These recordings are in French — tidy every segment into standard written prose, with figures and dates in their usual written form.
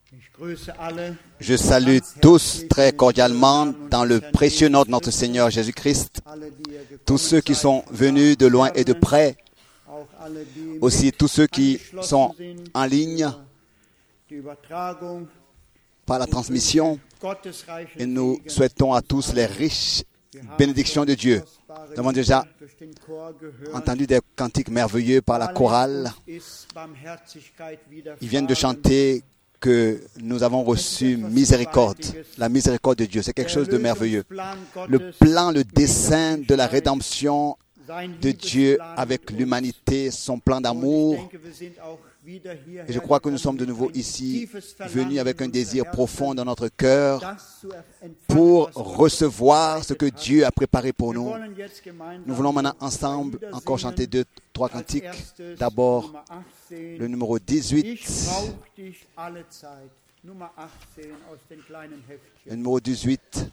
Je salue tous très cordialement dans le précieux nom de notre Seigneur Jésus-Christ, tous ceux qui sont venus de loin et de près, aussi tous ceux qui sont en ligne par la transmission. Et nous souhaitons à tous les riches bénédictions de Dieu. Nous avons déjà entendu des cantiques merveilleux par la chorale. Ils viennent de chanter que nous avons reçu miséricorde, la miséricorde de Dieu. C'est quelque chose de merveilleux. Le plan, le dessein de la rédemption de Dieu avec l'humanité, son plan d'amour. Et je crois que nous sommes de nouveau ici, venus avec un désir profond dans notre cœur pour recevoir ce que Dieu a préparé pour nous. Nous voulons maintenant ensemble encore chanter 2-3 cantiques. D'abord, le numéro 18. Le numéro 18.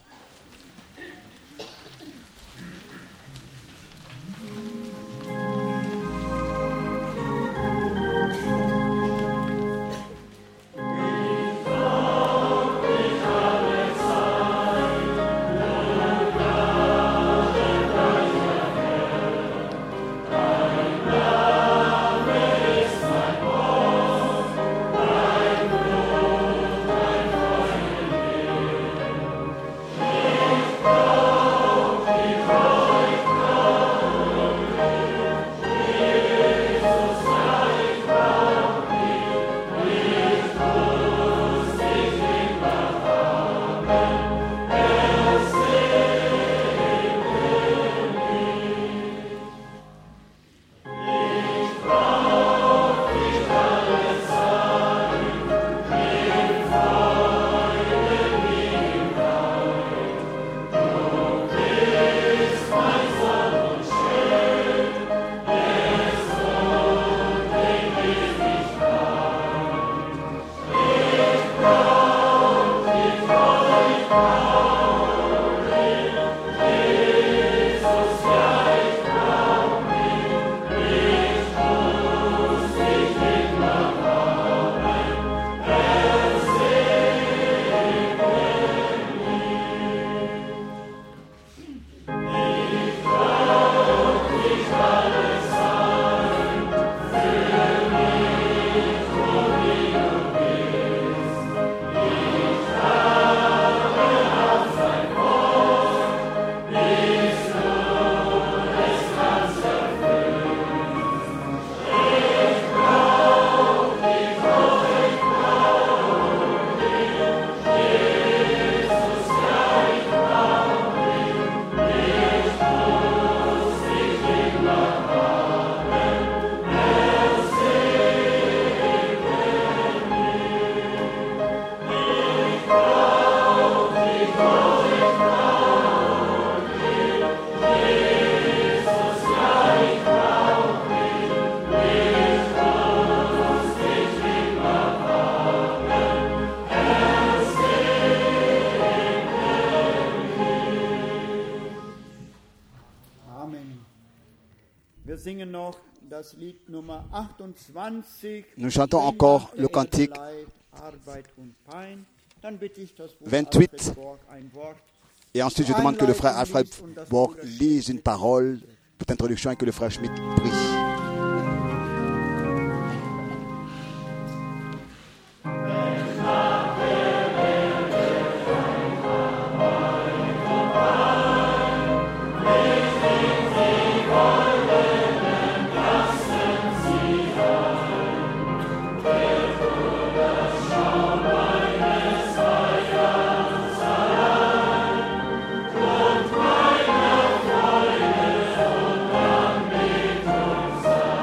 Nous chantons encore le cantique 28. Et ensuite, je demande que le frère Alfred Borg lise une parole pour introduction et que le frère Schmidt prie. Sein.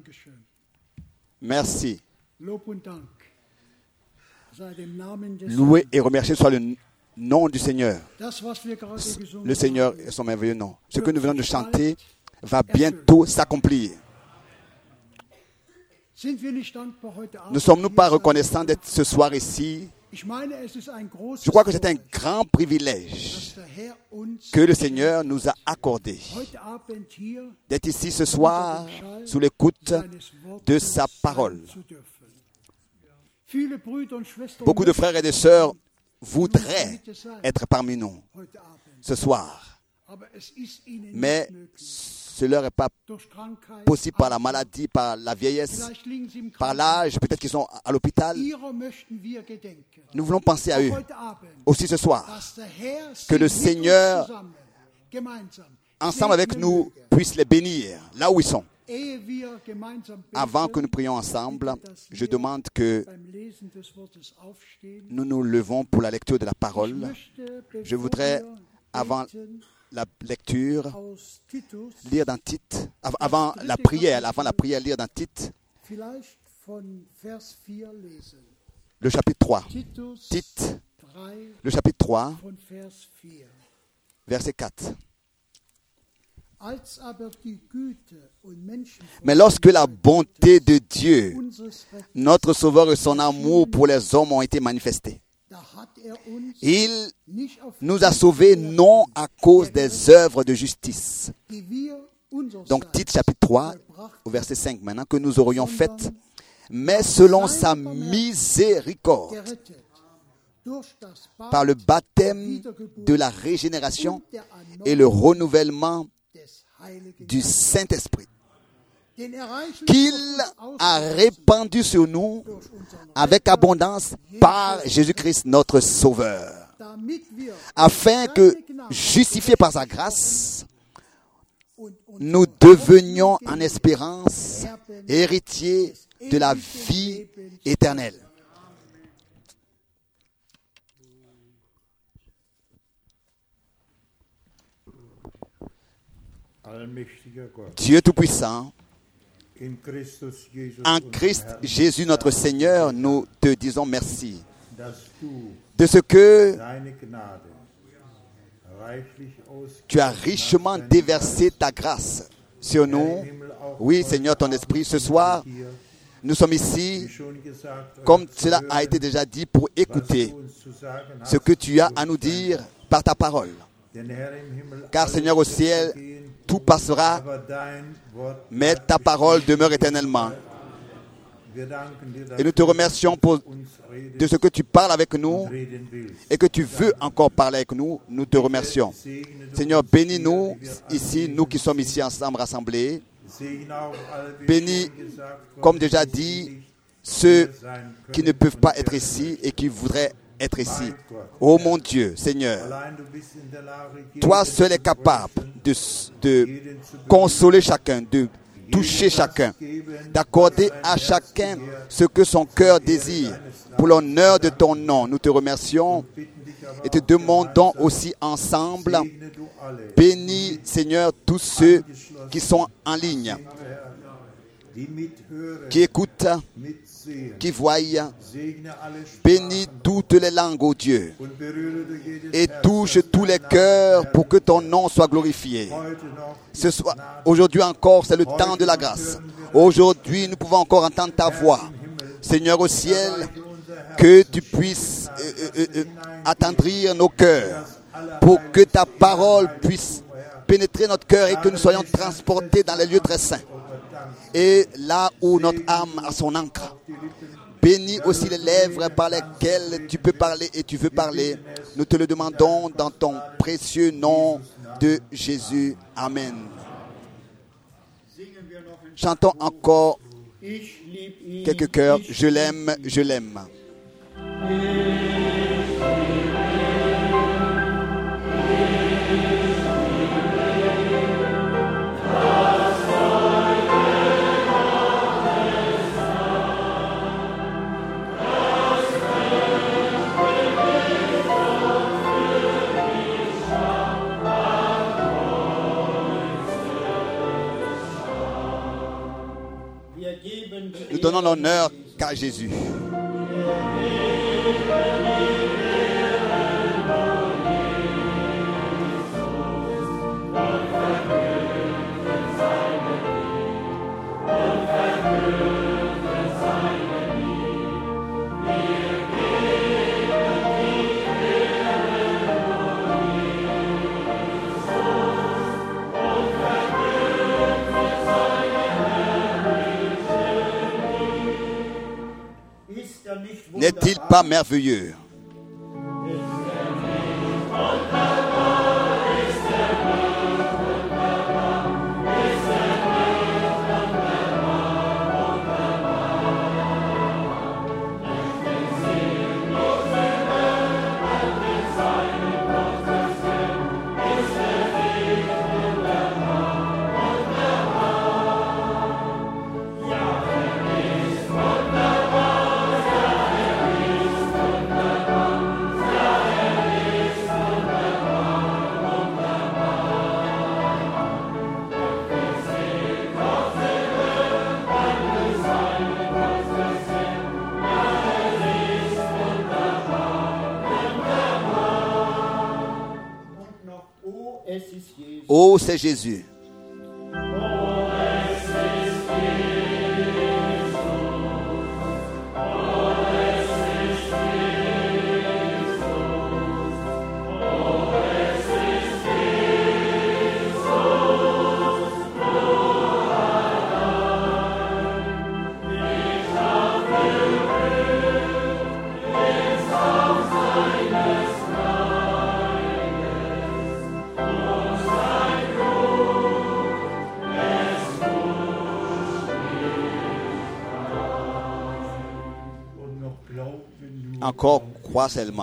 Merci. Loué et remercié soit le nom du Seigneur. Le Seigneur est son merveilleux nom. Ce que nous venons de chanter va bientôt s'accomplir. Ne sommes-nous pas reconnaissants d'être ce soir ici? Je crois que c'est un grand privilège que le Seigneur nous a accordé d'être ici ce soir sous l'écoute de sa parole. Beaucoup de frères et de sœurs voudraient être parmi nous ce soir, mais ce leur est pas possible par la maladie, par la vieillesse, par l'âge, peut-être qu'ils sont à l'hôpital. Nous voulons penser à eux aussi ce soir, que le Seigneur, ensemble avec nous, puisse les bénir là où ils sont. Avant que nous prions ensemble, je demande que nous nous levons pour la lecture de la parole. Je voudrais, avant la lecture, lire dans Tite, avant la prière, lire dans Tite, le chapitre 3. Tite, le chapitre 3, verset 4. Mais lorsque la bonté de Dieu, notre Sauveur et son amour pour les hommes ont été manifestés, il nous a sauvés non à cause des œuvres de justice. Donc Tite chapitre 3, au verset 5 maintenant, que nous aurions faites, mais selon sa miséricorde, par le baptême de la régénération et le renouvellement du Saint-Esprit, qu'il a répandu sur nous avec abondance par Jésus-Christ notre Sauveur, afin que, justifiés par sa grâce, nous devenions en espérance héritiers de la vie éternelle. Dieu Tout-Puissant, en Christ Jésus notre Seigneur, nous te disons merci de ce que tu as richement déversé ta grâce sur nous. Oui, Seigneur, ton esprit, ce soir, nous sommes ici, comme cela a été déjà dit, pour écouter ce que tu as à nous dire par ta parole. Car, Seigneur, au ciel, tout passera, mais ta parole demeure éternellement. Et nous te remercions de ce que tu parles avec nous et que tu veux encore parler avec nous. Nous te remercions. Seigneur, bénis-nous ici, nous qui sommes ici ensemble rassemblés. Bénis, comme déjà dit, ceux qui ne peuvent pas être ici et qui voudraient être ici. Oh mon Dieu, Seigneur, toi seul es capable de consoler chacun, de toucher chacun, d'accorder à chacun ce que son cœur désire. Pour l'honneur de ton nom, nous te remercions et te demandons aussi ensemble, bénis, Seigneur, tous ceux qui sont en ligne, qui écoutent, qui voient. Bénis toutes les langues, ô Dieu, et touche tous les cœurs pour que ton nom soit glorifié. Ce soir, aujourd'hui encore, c'est le temps de la grâce. Aujourd'hui, nous pouvons encore entendre ta voix. Seigneur au ciel, que tu puisses attendrir nos cœurs pour que ta parole puisse pénétrer notre cœur et que nous soyons transportés dans les lieux très saints. Et là où notre âme a son encre. Bénis aussi les lèvres par lesquelles tu peux parler et tu veux parler. Nous te le demandons dans ton précieux nom de Jésus. Amen. Chantons encore quelques chœurs. Je l'aime, je l'aime. Nous donnons l'honneur qu'à Jésus. N'est-il pas merveilleux? Oh, c'est Jésus. Encore crois seulement.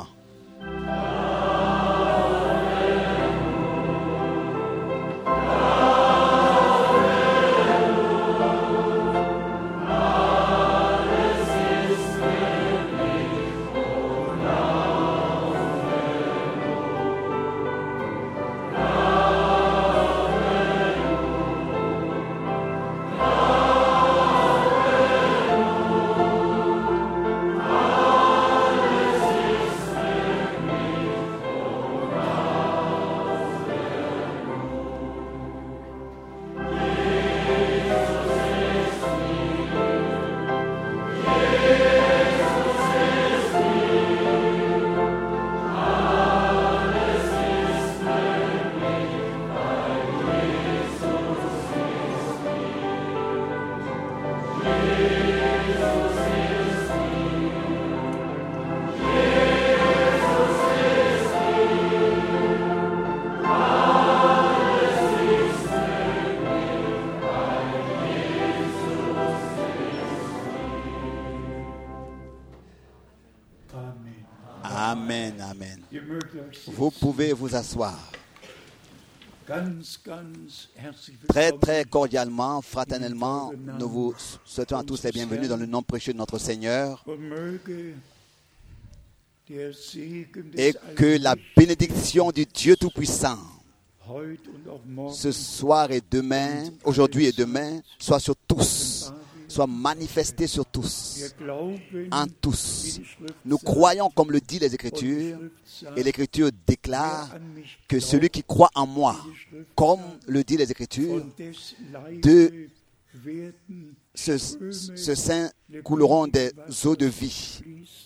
Amen, amen. Vous pouvez vous asseoir. Très, très cordialement, fraternellement, nous vous souhaitons à tous les bienvenus dans le nom précieux de notre Seigneur. Et que la bénédiction du Dieu Tout-Puissant, ce soir et demain, aujourd'hui et demain, soit sur tous, soit manifestée sur tous, en tous. Nous croyons comme le dit les Écritures, et l'Écriture déclare que celui qui croit en moi, comme le dit les Écritures, de ce sein couleront des eaux de vie.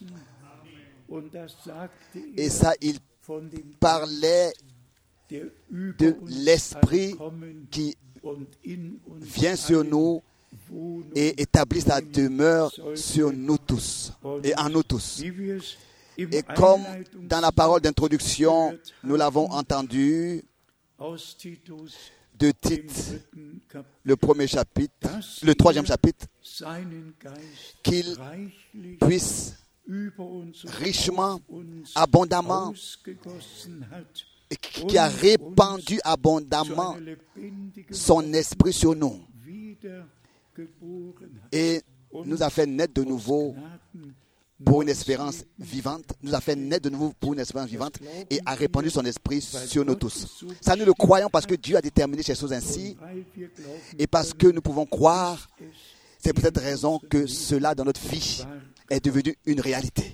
Et ça, il parlait de l'Esprit qui vient sur nous et établit sa demeure sur nous tous et en nous tous. Et comme dans la parole d'introduction, nous l'avons entendu de Tite, le premier chapitre, le troisième chapitre, qu'il puisse richement, abondamment, et qui a répandu abondamment son esprit sur nous et nous a fait naître de nouveau pour une espérance vivante, nous a fait naître de nouveau pour une espérance vivante et a répandu son esprit sur nous tous. Ça, nous le croyons parce que Dieu a déterminé ces choses ainsi et parce que nous pouvons croire, C'est pour cette raison que cela dans notre vie est devenu une réalité.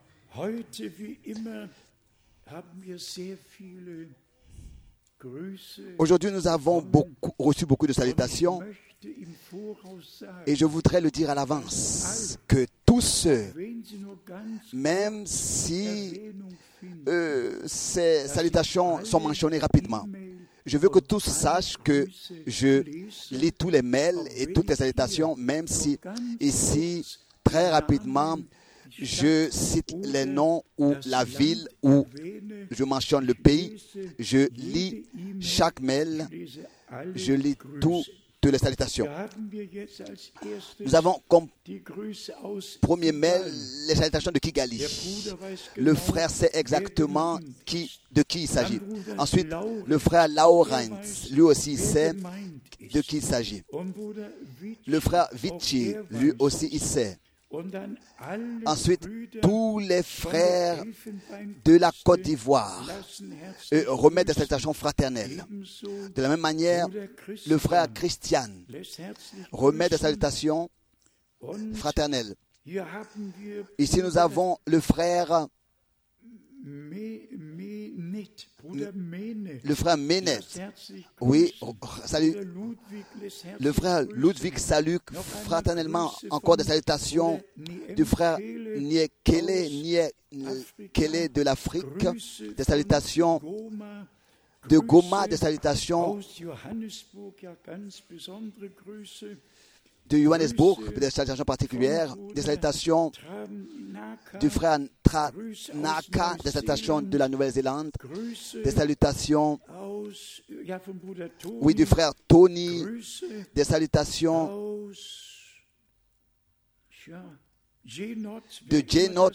Aujourd'hui, nous avons reçu beaucoup de salutations et je voudrais le dire à l'avance que tous ceux, même si ces salutations sont mentionnées rapidement, je veux que tous sachent que je lis tous les mails et toutes les salutations, même si ici, très rapidement, je cite les noms ou la ville ou je mentionne le pays. Je lis chaque mail, je lis toutes les salutations. Nous avons comme premier mail les salutations de Kigali. Le frère sait exactement de qui il s'agit. Ensuite, le frère Laurent, lui aussi sait de qui il s'agit. Le frère Vici, lui aussi il sait. Ensuite, tous les frères de la Côte d'Ivoire remettent des salutations fraternelles. De la même manière, le frère Christian remet des salutations fraternelles. Ici, nous avons le frère Ménet. Oui, salut. Le frère Ludwig salue fraternellement. Encore des salutations du frère Niekele de l'Afrique. Des salutations de Goma, des salutations de Johannesburg, des salutations particulières, des salutations du frère Naka, des salutations de la Nouvelle-Zélande, des salutations, oui, du frère Tony, des salutations de J-Not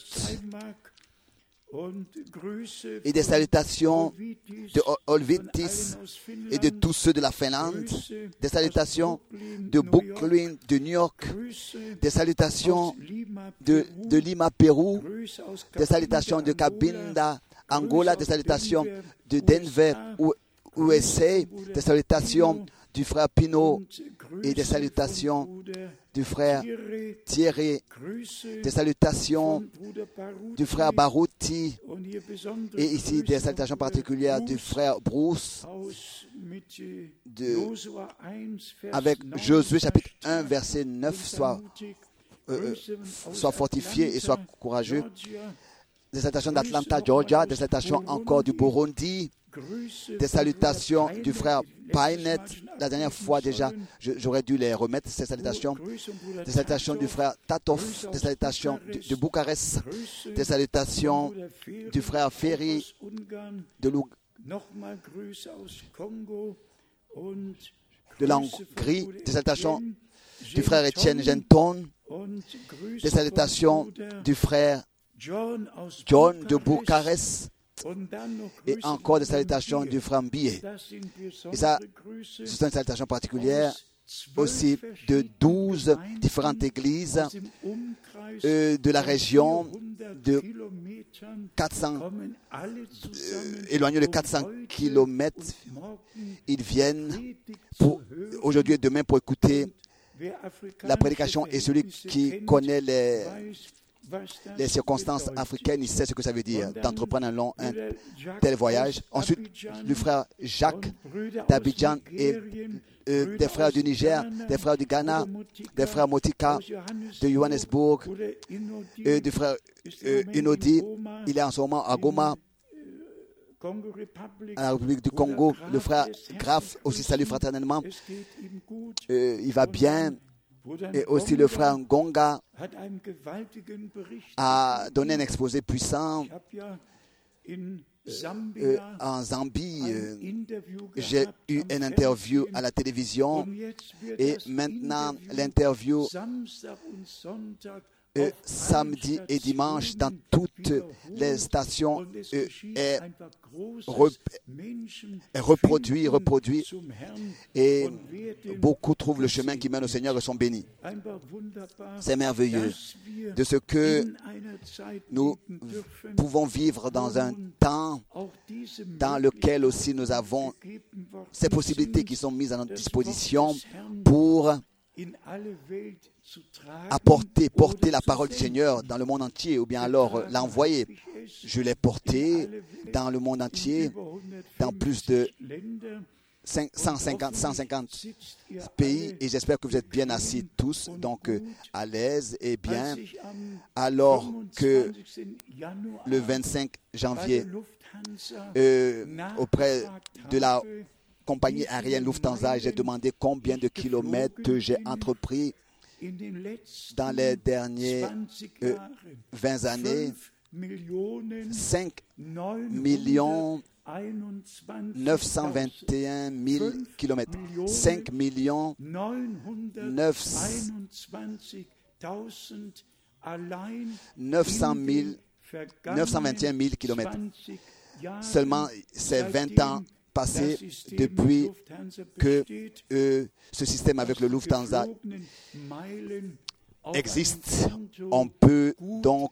et des salutations de Olvitis et de tous ceux de la Finlande, des salutations de Brooklyn, de New York, des salutations de Lima, Pérou, des salutations de Cabinda, Angola, des salutations de Denver, USA, des salutations du frère Pino et des salutations du frère Thierry, des salutations du frère Barouti et ici des salutations particulières du frère Bruce avec Josué chapitre 1 verset 9, soit fortifié et soit courageux. Des salutations d'Atlanta, Georgia, des salutations encore du Burundi, des salutations du frère Painet. La dernière fois déjà, j'aurais dû les remettre, ces salutations. Des salutations du frère Tatov, des salutations de Bucarest, des salutations du frère Ferry de l'Hongrie, des salutations du frère Etienne Genton, des salutations du frère John de Bucarest, et encore des salutations du frère Billet. Et ça, c'est une salutation particulière aussi de 12 différentes églises de la région de 400, éloignées de 400 kilomètres. Ils viennent aujourd'hui et demain pour écouter la prédication, et celui qui connaît les circonstances africaines, il sait ce que ça veut dire d'entreprendre un tel voyage. Ensuite, le frère Jacques d'Abidjan et des frères du Niger, des frères du Ghana, des frères Motika de Johannesburg, du frère Inodi, il est en ce moment à Goma, à la République du Congo. Le frère Graf aussi salue fraternellement. Il va bien. Et aussi le frère Ngonga a donné un exposé puissant. En Zambie, j'ai eu une interview à la télévision, et maintenant l'interview samedi et dimanche dans toutes les stations est reproduit, et beaucoup trouvent le chemin qui mène au Seigneur et sont bénis. C'est merveilleux de ce que nous pouvons vivre dans un temps dans lequel aussi nous avons ces possibilités qui sont mises à notre disposition pour porter la parole du Seigneur dans le monde entier, ou bien alors l'envoyer. Je l'ai porté dans le monde entier, dans plus de 150 pays, et j'espère que vous êtes bien assis tous, donc à l'aise et bien. Alors que le 25 janvier, auprès de la compagnie aérienne Lufthansa, j'ai demandé combien de kilomètres j'ai entrepris dans les dernières 20 années. 5 millions 921 000 kilomètres. 5 millions 921 000 kilomètres. Seulement ces 20 ans passés depuis que ce système avec le Lufthansa existe. On peut donc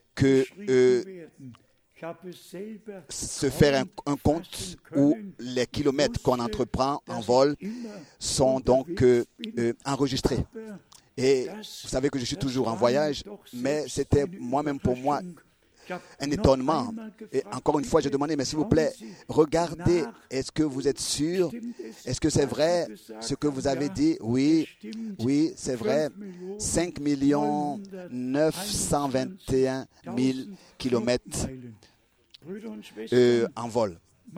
se faire un compte où les kilomètres qu'on entreprend en vol sont donc enregistrés. Et vous savez que je suis toujours en voyage, mais c'était moi-même pour moi un étonnement. Et encore une fois, j'ai demandé, mais s'il vous plaît, regardez, est-ce que vous êtes sûr? Est-ce que c'est vrai ce que vous avez dit? Oui, oui, c'est vrai. 5 921 000 kilomètres en vol.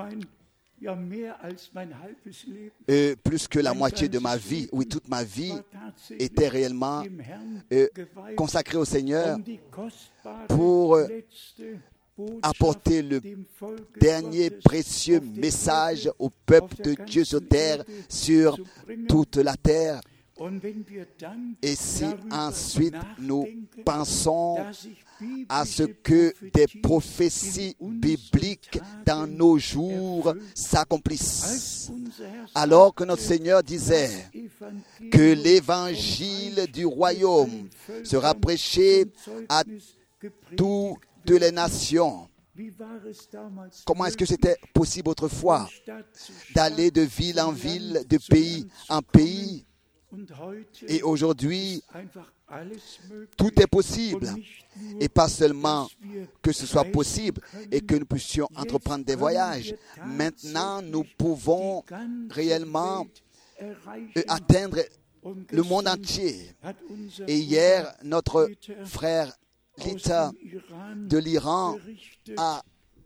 Plus que la moitié de ma vie, oui, toute ma vie était réellement consacrée au Seigneur pour apporter le dernier précieux message au peuple de Dieu sur terre, sur toute la terre. Et si ensuite nous pensons à ce que des prophéties bibliques dans nos jours s'accomplissent, alors que notre Seigneur disait que l'évangile du royaume sera prêché à toutes les nations. Comment est-ce que c'était possible autrefois d'aller de ville en ville, de pays en pays? Et aujourd'hui, tout est possible. Et pas seulement que ce soit possible et que nous puissions entreprendre des voyages. Maintenant, nous pouvons réellement atteindre le monde entier. Et hier, notre frère Lita de l'Iran a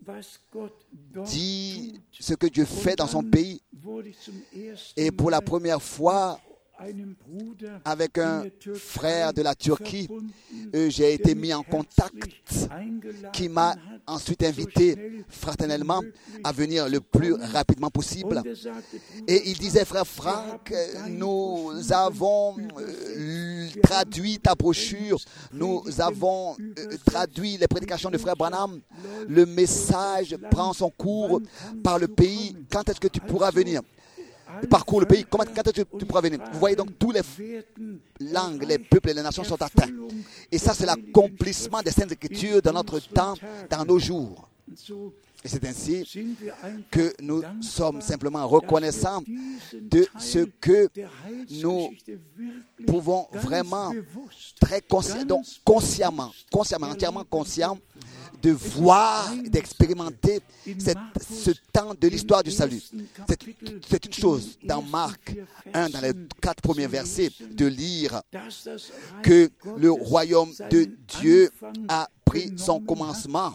dit ce que Dieu fait dans son pays. Et pour la première fois, avec un frère de la Turquie, j'ai été mis en contact, qui m'a ensuite invité fraternellement à venir le plus rapidement possible. Et il disait, frère Franck, nous avons traduit ta brochure, nous avons traduit les prédications de frère Branham, le message prend son cours par le pays, quand est-ce que tu pourras venir? Parcours le pays, quand est-ce que tu pourras venir? Vous voyez donc, tous les langues, les peuples et les nations sont atteints. Et ça, c'est l'accomplissement des Saintes Écritures dans notre temps, dans nos jours. Et c'est ainsi que nous sommes simplement reconnaissants de ce que nous pouvons vraiment très consciemment, entièrement conscients de voir, d'expérimenter ce temps de l'histoire du salut. C'est une chose dans Marc 1, dans les 4 premiers versets, de lire que le royaume de Dieu a pris son commencement.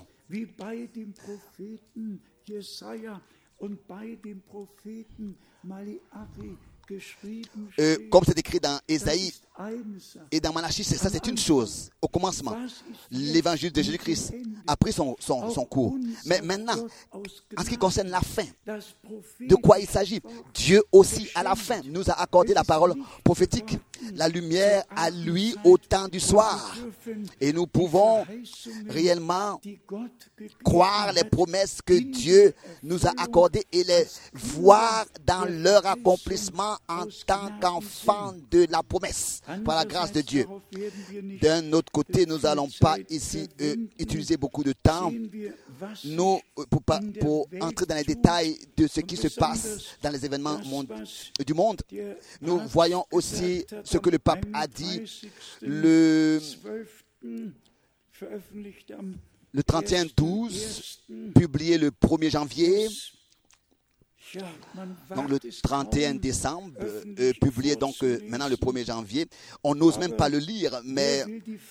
Comme c'est écrit dans Ésaïe et dans Malachie, ça c'est une chose. Au commencement, l'évangile de Jésus-Christ a pris son cours. Mais maintenant, en ce qui concerne la fin, de quoi il s'agit? Dieu aussi, à la fin, nous a accordé la parole prophétique, la lumière à lui au temps du soir. Et nous pouvons réellement croire les promesses que Dieu nous a accordées et les voir dans leur accomplissement en tant qu'enfants de la promesse, par la grâce de Dieu. D'un autre côté, nous n'allons pas ici utiliser beaucoup de temps pour entrer dans les détails de ce qui se passe dans les événements du monde. Nous voyons aussi ce que le pape a dit le 31-12, publié le 1er janvier, donc le 31 décembre, publié donc maintenant le 1er janvier. On n'ose même pas le lire, mais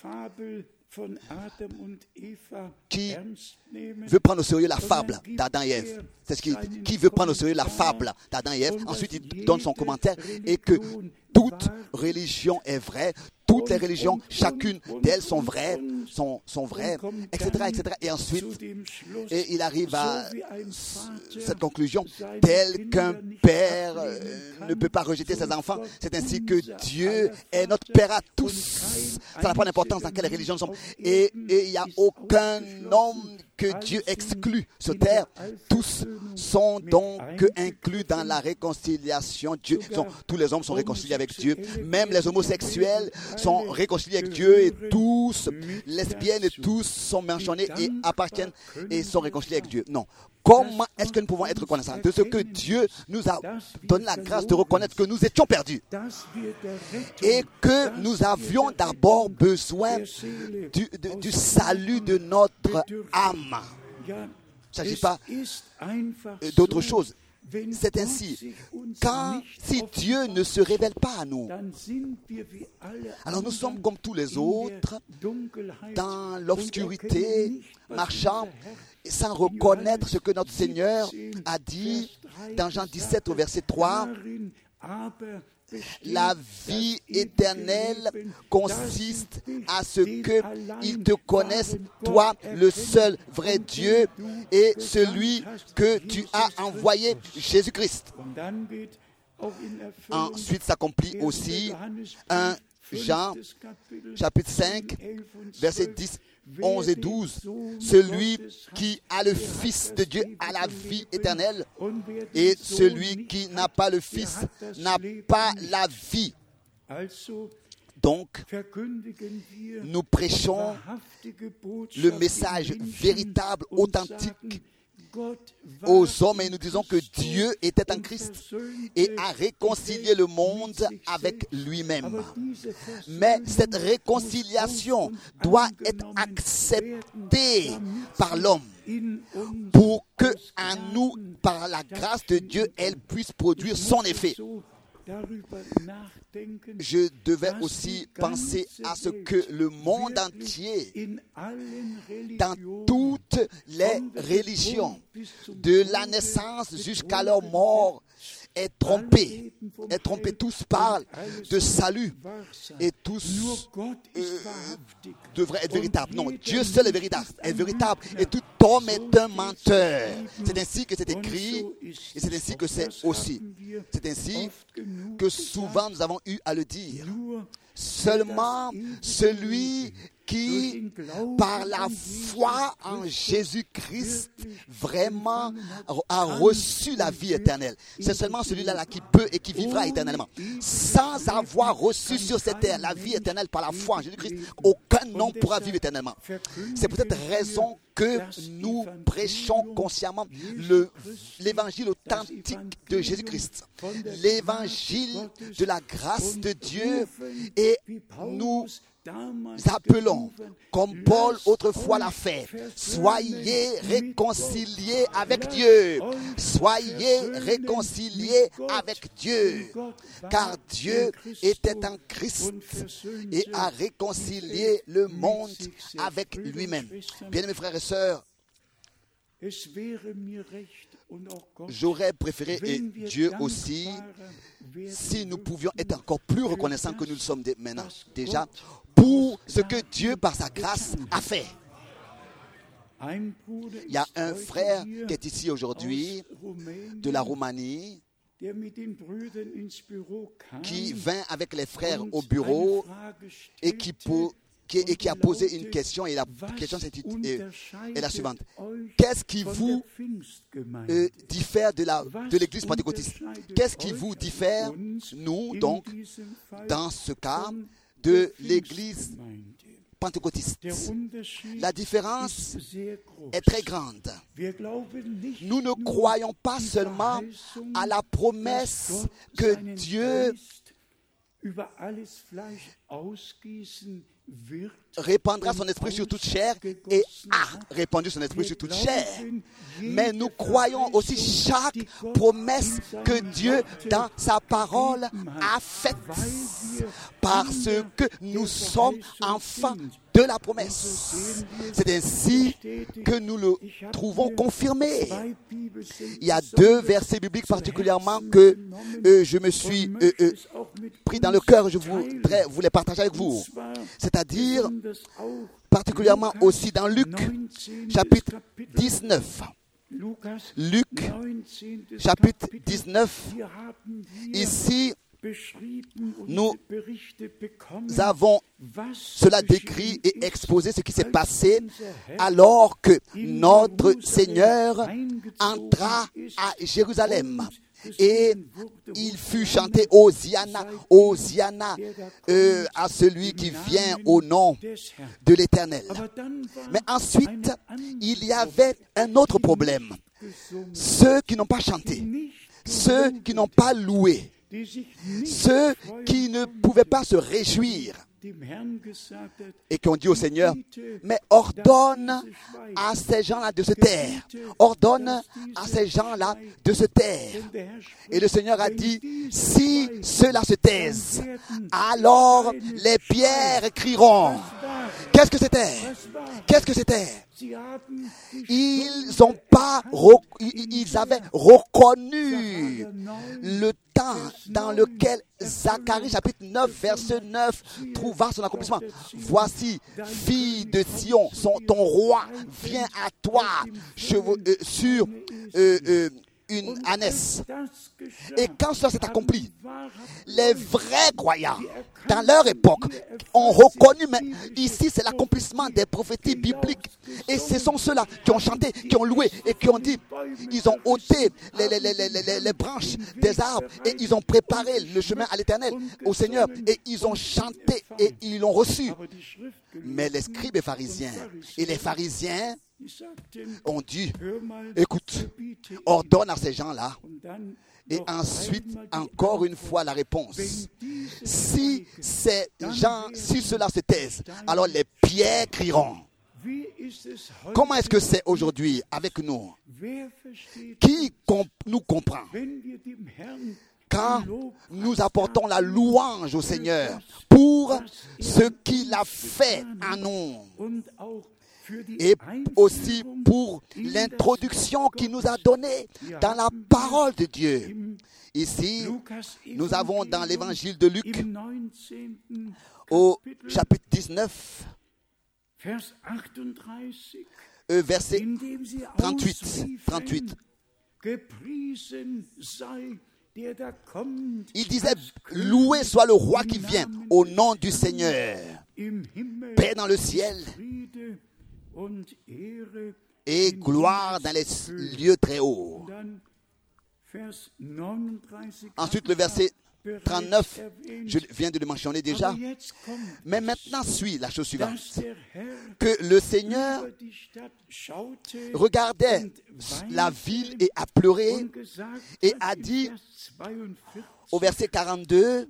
qui veut prendre au sérieux la fable d'Adam et Ève? C'est ce qui veut prendre au sérieux la fable d'Adam et Ève. Ensuite, il donne son commentaire et que toute religion est vraie, toutes les religions, chacune d'elles sont vraies, etc., etc. Et ensuite, il arrive à cette conclusion, tel qu'un père ne peut pas rejeter ses enfants, c'est ainsi que Dieu est notre Père à tous. Ça n'a pas d'importance dans quelle religion nous sommes. Et il n'y a aucun homme que Dieu exclut sur terre. Tous sont donc inclus dans la réconciliation. Tous les hommes sont réconciliés avec Dieu. Même les homosexuels sont réconciliés avec Dieu, et tous, lesbiennes, et tous sont mentionnés et appartiennent et sont réconciliés avec Dieu. Non. Comment est-ce que nous pouvons être reconnaissants de ce que Dieu nous a donné la grâce de reconnaître que nous étions perdus et que nous avions d'abord besoin du salut de notre âme. Il ne s'agit pas d'autre chose. C'est ainsi. Si Dieu ne se révèle pas à nous, alors nous sommes comme tous les autres, dans l'obscurité, marchant, sans reconnaître ce que notre Seigneur a dit dans Jean 17 au verset 3. La vie éternelle consiste à ce qu'ils te connaissent, toi, le seul vrai Dieu, et celui que tu as envoyé, Jésus-Christ. Ensuite s'accomplit aussi 1 Jean, chapitre 5, versets 10, 11 et 12. Celui qui a le Fils de Dieu a la vie éternelle, et celui qui n'a pas le Fils n'a pas la vie. Donc, nous prêchons le message véritable, authentique aux hommes, et nous disons que Dieu était en Christ et a réconcilié le monde avec lui-même. Mais cette réconciliation doit être acceptée par l'homme pour que, en nous, par la grâce de Dieu, elle puisse produire son effet. Je devais aussi penser à ce que le monde entier, dans toutes les religions, de la naissance jusqu'à leur mort, est trompé. Tous parlent de salut et tous devraient être véritables. Non, Dieu seul est véritable et tout homme est un menteur. C'est ainsi que c'est écrit et c'est ainsi que c'est aussi. C'est ainsi que souvent nous avons eu à le dire. Seulement celui qui, par la foi en Jésus-Christ, vraiment a reçu la vie éternelle. C'est seulement celui-là qui peut et qui vivra éternellement. Sans avoir reçu sur cette terre la vie éternelle par la foi en Jésus-Christ, aucun homme pourra vivre éternellement. C'est pour cette raison que nous prêchons consciemment l'évangile authentique de Jésus-Christ, l'évangile de la grâce de Dieu, et nous appelons, comme Paul autrefois l'a fait, soyez réconciliés avec Dieu. Soyez réconciliés avec Dieu. Car Dieu était en Christ et a réconcilié le monde avec lui-même. Bien-aimés frères et sœurs, j'aurais préféré, et Dieu aussi, si nous pouvions être encore plus reconnaissants que nous le sommes maintenant déjà, pour ce que Dieu, par sa grâce, a fait. Il y a un frère qui est ici aujourd'hui, de la Roumanie, qui vint avec les frères au bureau et qui a posé une question, et la question est la suivante. Qu'est-ce qui vous diffère de l'église pentecôtiste? Qu'est-ce qui vous diffère, nous, donc, dans ce cas, de l'église pentecôtiste? La différence est très grande. Nous ne croyons pas seulement à la promesse que Dieu répandra son esprit sur toute chair et a répandu son esprit sur toute chair. Mais nous croyons aussi chaque promesse que Dieu, dans sa parole, a faite. Parce que nous sommes enfants de la promesse. C'est ainsi que nous le trouvons confirmé. Il y a deux versets bibliques particulièrement que je me suis pris dans le cœur. Je voudrais vous les partager avec vous. C'est-à-dire, particulièrement aussi dans Luc, chapitre 19. Luc, chapitre 19. Ici, nous avons cela décrit et exposé ce qui s'est passé alors que notre Seigneur entra à Jérusalem. Et il fut chanté Hosiana, Hosiana à celui qui vient au nom de l'Éternel. Mais ensuite, il y avait un autre problème. Ceux qui n'ont pas chanté, ceux qui n'ont pas loué, ceux qui ne pouvaient pas se réjouir et qui ont dit au Seigneur, mais ordonne à ces gens-là de se taire. Ordonne à ces gens-là de se taire. Et le Seigneur a dit, si ceux-là se taisent, alors les pierres crieront. Qu'est-ce que c'était? Qu'est-ce que c'était? Ils avaient reconnu le temps dans lequel Zacharie, chapitre 9, verset 9, trouva son accomplissement. Voici, fille de Sion, ton roi vient à toi sur une ânesse. Et quand cela s'est accompli, les vrais croyants, dans leur époque, ont reconnu, mais ici c'est l'accomplissement des prophéties bibliques. Et ce sont ceux-là qui ont chanté, qui ont loué et qui ont dit, ils ont ôté les branches des arbres et ils ont préparé le chemin à l'Éternel, au Seigneur. Et ils ont chanté et ils l'ont reçu. Mais les scribes et les pharisiens ont dit, écoute, ordonne à ces gens-là. Et ensuite, encore une fois, la réponse. Si ceux-là se taisent, alors les pierres crieront. Comment est-ce que c'est aujourd'hui avec nous? Qui nous comprend? Quand nous apportons la louange au Seigneur pour ce qu'il a fait à nous. Et aussi pour l'introduction qu'il nous a donnée dans la parole de Dieu. Ici, nous avons dans l'évangile de Luc, au chapitre 19, verset 38. Il disait, loué soit le roi qui vient au nom du Seigneur. Paix dans le ciel et gloire dans les lieux très hauts. Ensuite, le verset 39, je viens de le mentionner déjà. Mais maintenant suit la chose suivante. Que le Seigneur regardait la ville et a pleuré et a dit au verset 42,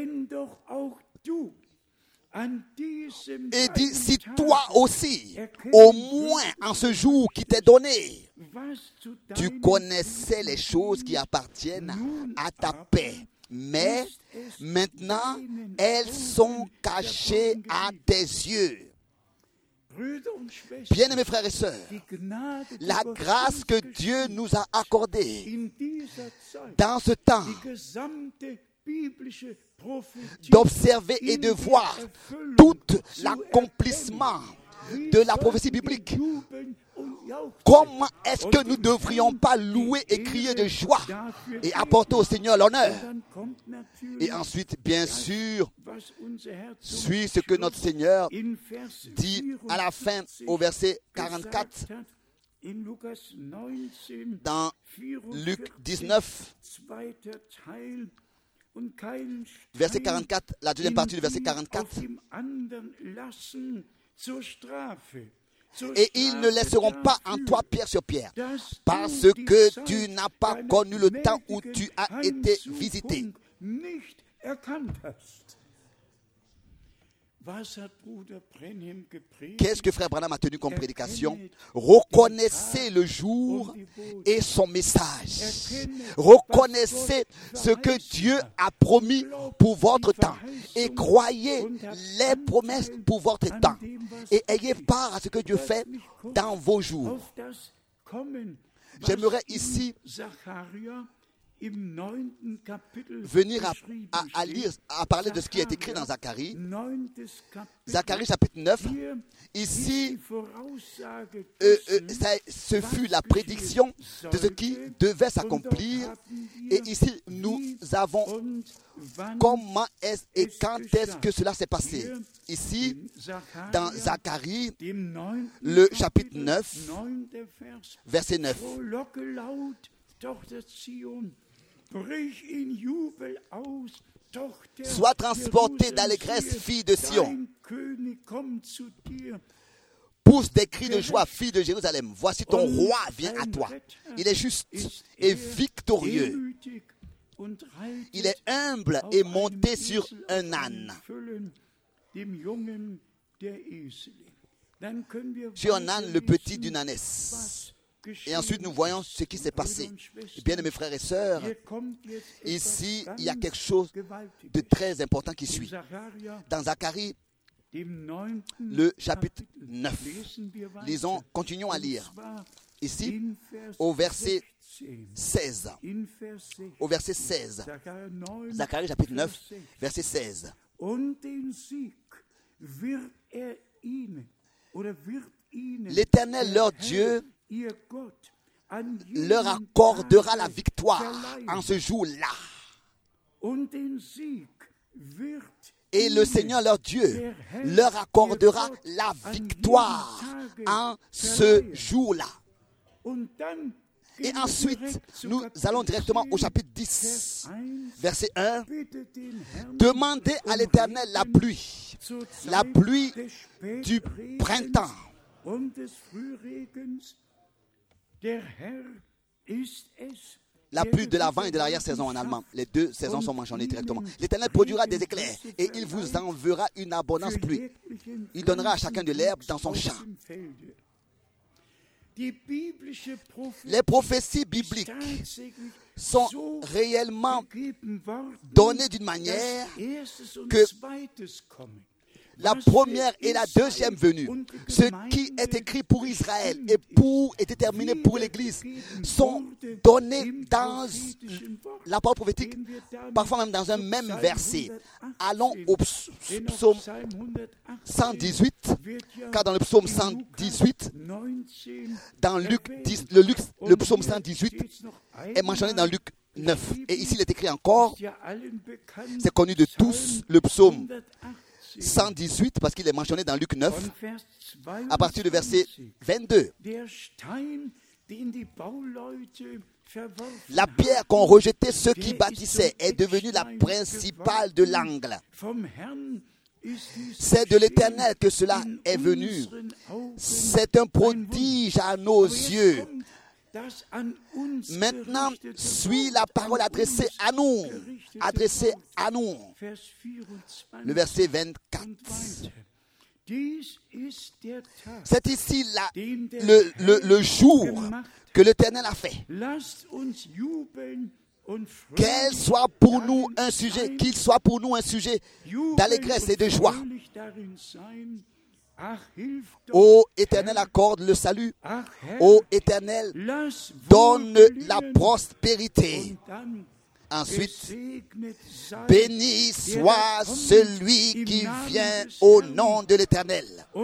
et dit, si toi aussi, au moins en ce jour qui t'est donné, tu connaissais les choses qui appartiennent à ta paix, mais maintenant elles sont cachées à tes yeux. Bien-aimés frères et sœurs, la grâce que Dieu nous a accordée dans ce temps d'observer et de voir tout l'accomplissement de la prophétie biblique. Comment est-ce que nous ne devrions pas louer et crier de joie et apporter au Seigneur l'honneur? Et ensuite, bien sûr, suit ce que notre Seigneur dit à la fin au verset 44 dans Luc 19. Verset 44, la deuxième partie du verset 44. Et ils ne laisseront pas en toi pierre sur pierre, parce que tu n'as pas connu le temps où tu as été visité. Qu'est-ce que Frère Branham a tenu comme prédication? Reconnaissez le jour et son message. Reconnaissez ce que Dieu a promis pour votre temps. Et croyez les promesses pour votre temps. Et ayez part à ce que Dieu fait dans vos jours. J'aimerais ici venir à lire, à parler de ce qui est écrit dans Zacharie. Zacharie chapitre 9. Ici, ce fut la prédiction de ce qui devait s'accomplir. Et ici, nous avons comment est-ce et quand est-ce que cela s'est passé. Ici, dans Zacharie, le chapitre 9, verset 9. Sois transportée d'allégresse, fille de Sion. Pousse des cris de joie, fille de Jérusalem. Voici ton roi vient à toi. Il est juste et victorieux. Il est humble et monté sur un âne. Sur un âne, le petit d'une ânesse. Et ensuite, nous voyons ce qui s'est passé. Bien, mes frères et sœurs, ici, il y a quelque chose de très important qui suit. Dans Zacharie, le chapitre 9, lisons, continuons à lire. Ici, au verset 16. Au verset 16. Zacharie, chapitre 9, verset 16. L'Éternel, leur Dieu, leur accordera la victoire en ce jour-là. Et le Seigneur, leur Dieu, leur accordera la victoire en ce jour-là. Et ensuite, nous allons directement au chapitre 10, verset 1. Demandez à l'Éternel la pluie du printemps. La pluie de l'avant et de l'arrière-saison en allemand. Les deux saisons sont mentionnées directement. L'Éternel produira des éclairs et il vous enverra une abondance pluie. Il donnera à chacun de l'herbe dans son champ. Les prophéties bibliques sont réellement données d'une manière que la première et la deuxième venue, ce qui est écrit pour Israël et est déterminé pour l'Église, sont donnés dans la parole prophétique, parfois même dans un même verset. Allons au psaume 118, car dans le psaume 118, dans Luc 10, le psaume 118 est mentionné dans Luc 9. Et ici, il est écrit encore, c'est connu de tous, le psaume 118, parce qu'il est mentionné dans Luc 9, à partir du verset 22. La pierre qu'ont rejetée ceux qui bâtissaient est devenue la principale de l'angle. C'est de l'Éternel que cela est venu. C'est un prodige à nos yeux. Maintenant, suit la parole adressée à nous. Adressée à nous. Le verset 24. C'est ici le jour que l'Éternel a fait. Qu'il soit pour nous un sujet d'allégresse et de joie. Ô Éternel, accorde le salut. Ô Éternel, donne la prospérité. Ensuite, béni soit celui qui vient au nom de l'Éternel.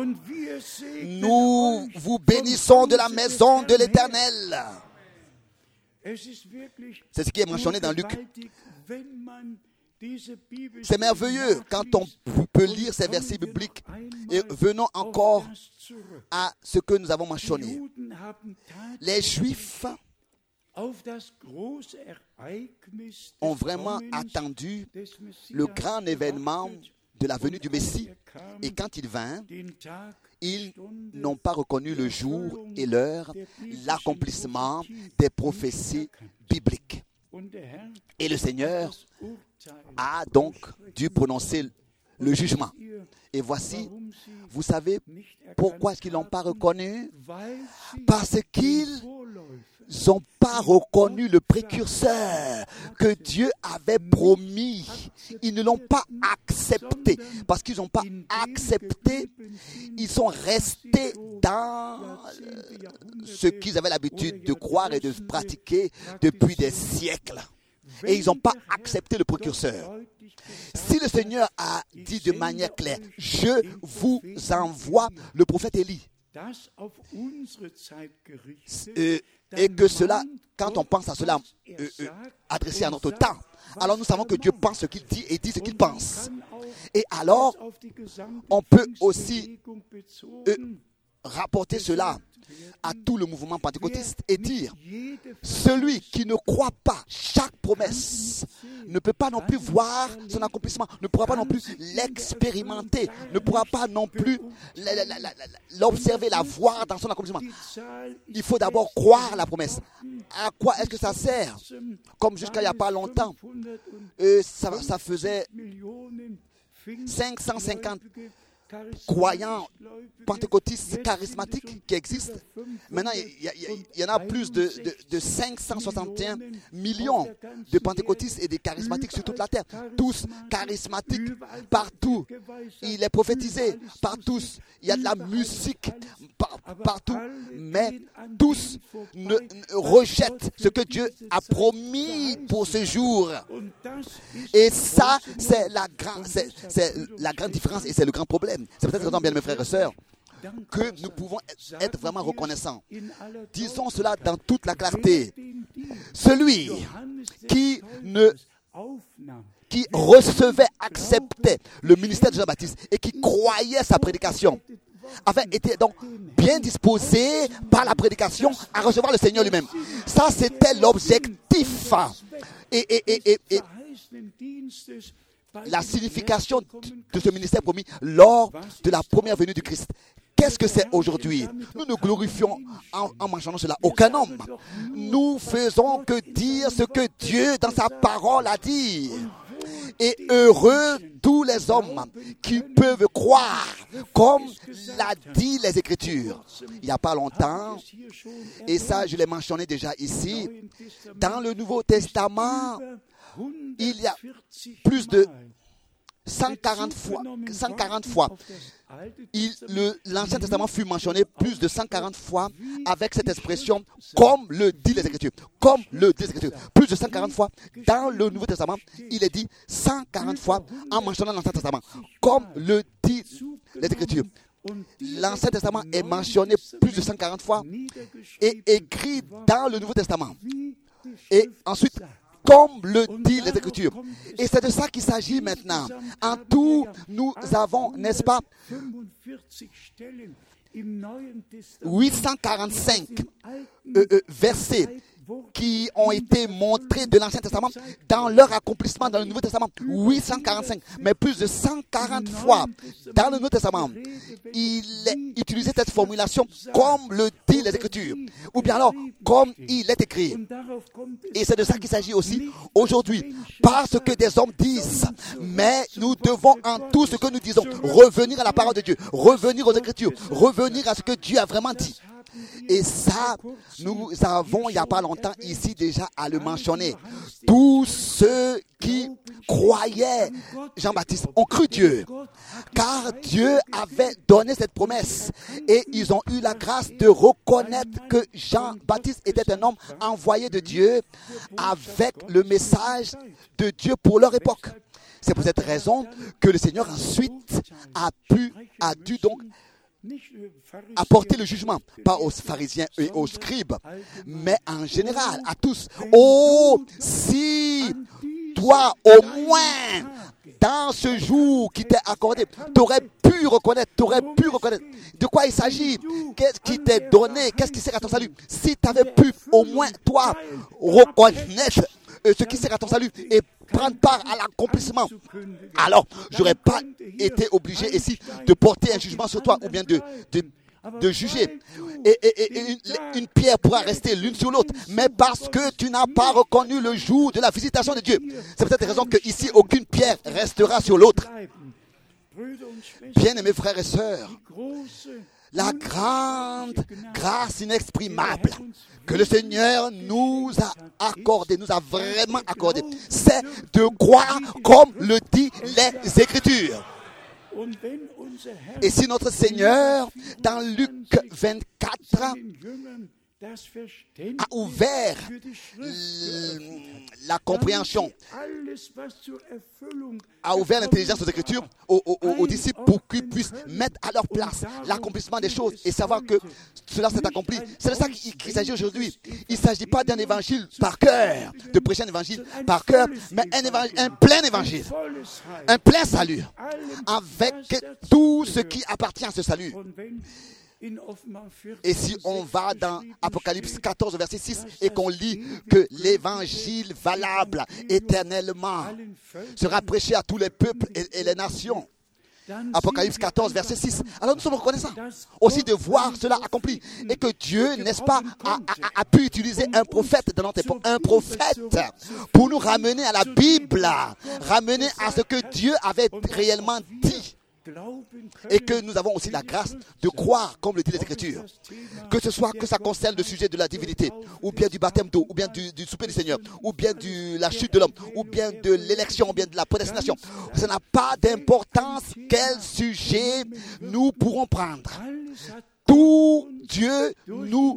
Nous vous bénissons de la maison de l'Éternel. C'est ce qui est mentionné dans Luc. C'est merveilleux quand on peut lire ces versets bibliques. Et venons encore à ce que nous avons mentionné. Les Juifs ont vraiment attendu le grand événement de la venue du Messie. Et quand il vint, ils n'ont pas reconnu le jour et l'heure, l'accomplissement des prophéties bibliques. Et le Seigneur a donc dû prononcer le jugement. Et voici, vous savez pourquoi est-ce qu'ils ne l'ont pas reconnu? Parce qu'ils n'ont pas reconnu le précurseur que Dieu avait promis. Ils ne l'ont pas accepté. Parce qu'ils n'ont pas accepté, ils sont restés dans ce qu'ils avaient l'habitude de croire et de pratiquer depuis des siècles. Et ils n'ont pas accepté le précurseur. Si le Seigneur a dit de manière claire, je vous envoie le prophète Élie, et que cela, quand on pense à cela adressé à notre temps, alors nous savons que Dieu pense ce qu'il dit et dit ce qu'il pense. Et alors, on peut aussi rapporter cela à tout le mouvement pentecôtiste et dire, celui qui ne croit pas chaque promesse ne peut pas non plus voir son accomplissement, ne pourra pas non plus l'expérimenter, ne pourra pas non plus l'observer, la voir dans son accomplissement. Il faut d'abord croire la promesse. À quoi est-ce que ça sert? Comme jusqu'à il n'y a pas longtemps, ça faisait 550 croyants pentecôtistes charismatiques qui existent. Maintenant, il y en a plus de 561 millions de pentecôtistes et de charismatiques sur toute la terre. Tous charismatiques, partout. Il est prophétisé par tous. Il y a de la musique partout. Mais tous rejettent ce que Dieu a promis pour ce jour. Et ça, c'est la grande différence et c'est le grand problème. C'est peut-être raison, bien mes frères et sœurs, que nous pouvons être vraiment reconnaissants. Disons cela dans toute la clarté. Celui qui recevait, acceptait le ministère de Jean-Baptiste et qui croyait sa prédication avait été donc bien disposé par la prédication à recevoir le Seigneur lui-même. Ça, c'était l'objectif. Et la signification de ce ministère promis lors de la première venue du Christ. Qu'est-ce que c'est aujourd'hui? Nous ne glorifions en mentionnant cela aucun homme. Nous faisons que dire ce que Dieu dans sa parole a dit. Et heureux tous les hommes qui peuvent croire comme l'a dit les Écritures. Il n'y a pas longtemps, et ça je l'ai mentionné déjà ici, dans le Nouveau Testament, il y a plus de 140 fois. L'Ancien Testament fut mentionné plus de 140 fois avec cette expression « comme le dit les Écritures ». Comme le dit les Écritures. Plus de 140 fois dans le Nouveau Testament, il est dit 140 fois en mentionnant l'Ancien Testament. Comme le dit les Écritures. L'Ancien Testament est mentionné plus de 140 fois et écrit dans le Nouveau Testament. Et ensuite, comme le dit les Écritures. Et c'est de ça qu'il s'agit maintenant. En tout, nous avons, n'est-ce pas, 845 versets qui ont été montrés de l'Ancien Testament dans leur accomplissement dans le Nouveau Testament. 845, mais plus de 140 fois dans le Nouveau Testament, il utilisait cette formulation comme le dit les Écritures, ou bien alors comme il est écrit. Et c'est de ça qu'il s'agit aussi aujourd'hui, parce que des hommes disent, mais nous devons en tout ce que nous disons revenir à la parole de Dieu, revenir aux Écritures, revenir à ce que Dieu a vraiment dit. Et ça, nous avons, il n'y a pas longtemps, ici déjà à le mentionner. Tous ceux qui croyaient Jean-Baptiste ont cru Dieu, car Dieu avait donné cette promesse. Et ils ont eu la grâce de reconnaître que Jean-Baptiste était un homme envoyé de Dieu avec le message de Dieu pour leur époque. C'est pour cette raison que le Seigneur ensuite a dû donc apporter le jugement, pas aux pharisiens et aux scribes, mais en général, à tous. Oh, si toi, au moins, dans ce jour qui t'est accordé, tu aurais pu reconnaître de quoi il s'agit, qu'est-ce qui t'est donné, qu'est-ce qui sert à ton salut. Si tu avais pu, au moins, toi, reconnaître ce qui sert à ton salut et prendre part à l'accomplissement, alors je n'aurais pas été obligé ici de porter un jugement sur toi ou bien de de juger. Et une pierre pourra rester l'une sur l'autre. Mais parce que tu n'as pas reconnu le jour de la visitation de Dieu. C'est pour cette raison qu'ici, aucune pierre restera sur l'autre. Bien-aimés frères et sœurs, la grande grâce inexprimable que le Seigneur nous a accordée, nous a vraiment accordée, c'est de croire comme le dit les Écritures. Et si notre Seigneur, dans Luc 24, a ouvert la compréhension, a ouvert l'intelligence aux Écritures, aux disciples pour qu'ils puissent mettre à leur place l'accomplissement des choses et savoir que cela s'est accompli. C'est de ça qu'il s'agit aujourd'hui. Il ne s'agit pas d'un évangile par cœur, de prêcher un évangile par cœur, mais un plein évangile, un plein salut, avec tout ce qui appartient à ce salut. Et si on va dans Apocalypse 14, verset 6, et qu'on lit que l'évangile valable éternellement sera prêché à tous les peuples et les nations. Apocalypse 14, verset 6. Alors nous sommes reconnaissants aussi de voir cela accompli. Et que Dieu, n'est-ce pas, a pu utiliser un prophète dans notre époque, un prophète, pour nous ramener à la Bible, ramener à ce que Dieu avait réellement dit. Et que nous avons aussi la grâce de croire comme le dit les Écritures, que ce soit que ça concerne le sujet de la divinité, ou bien du baptême d'eau, ou bien du souper du Seigneur, ou bien de la chute de l'homme, ou bien de l'élection, ou bien de la prédestination. Ça n'a pas d'importance quel sujet nous pourrons prendre. Tout Dieu nous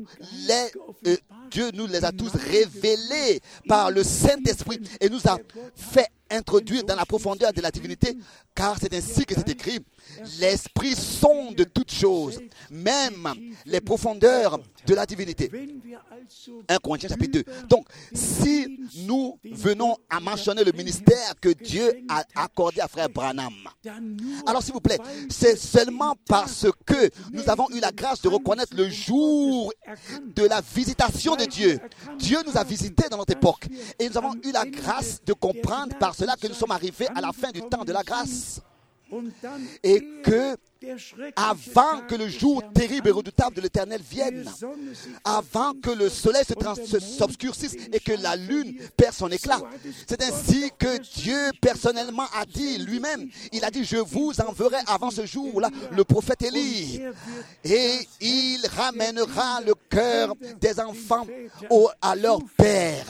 les a tous révélés par le Saint-Esprit et nous a fait introduire dans la profondeur de la divinité, car c'est ainsi que c'est écrit. L'Esprit sonde toutes choses, même les profondeurs de la divinité. 1 Corinthiens chapitre 2. Donc, si nous venons à mentionner le ministère que Dieu a accordé à frère Branham, alors s'il vous plaît, c'est seulement parce que nous avons eu la grâce de reconnaître le jour de la visitation de Dieu. Dieu nous a visités dans notre époque et nous avons eu la grâce de comprendre par cela que nous sommes arrivés à la fin du temps de la grâce. Et que, avant que le jour terrible et redoutable de l'Éternel vienne, avant que le soleil s'obscurcisse et que la lune perd son éclat, c'est ainsi que Dieu personnellement a dit lui-même, il a dit, je vous enverrai avant ce jour-là le prophète Élie, et il ramènera le cœur des enfants à leur père.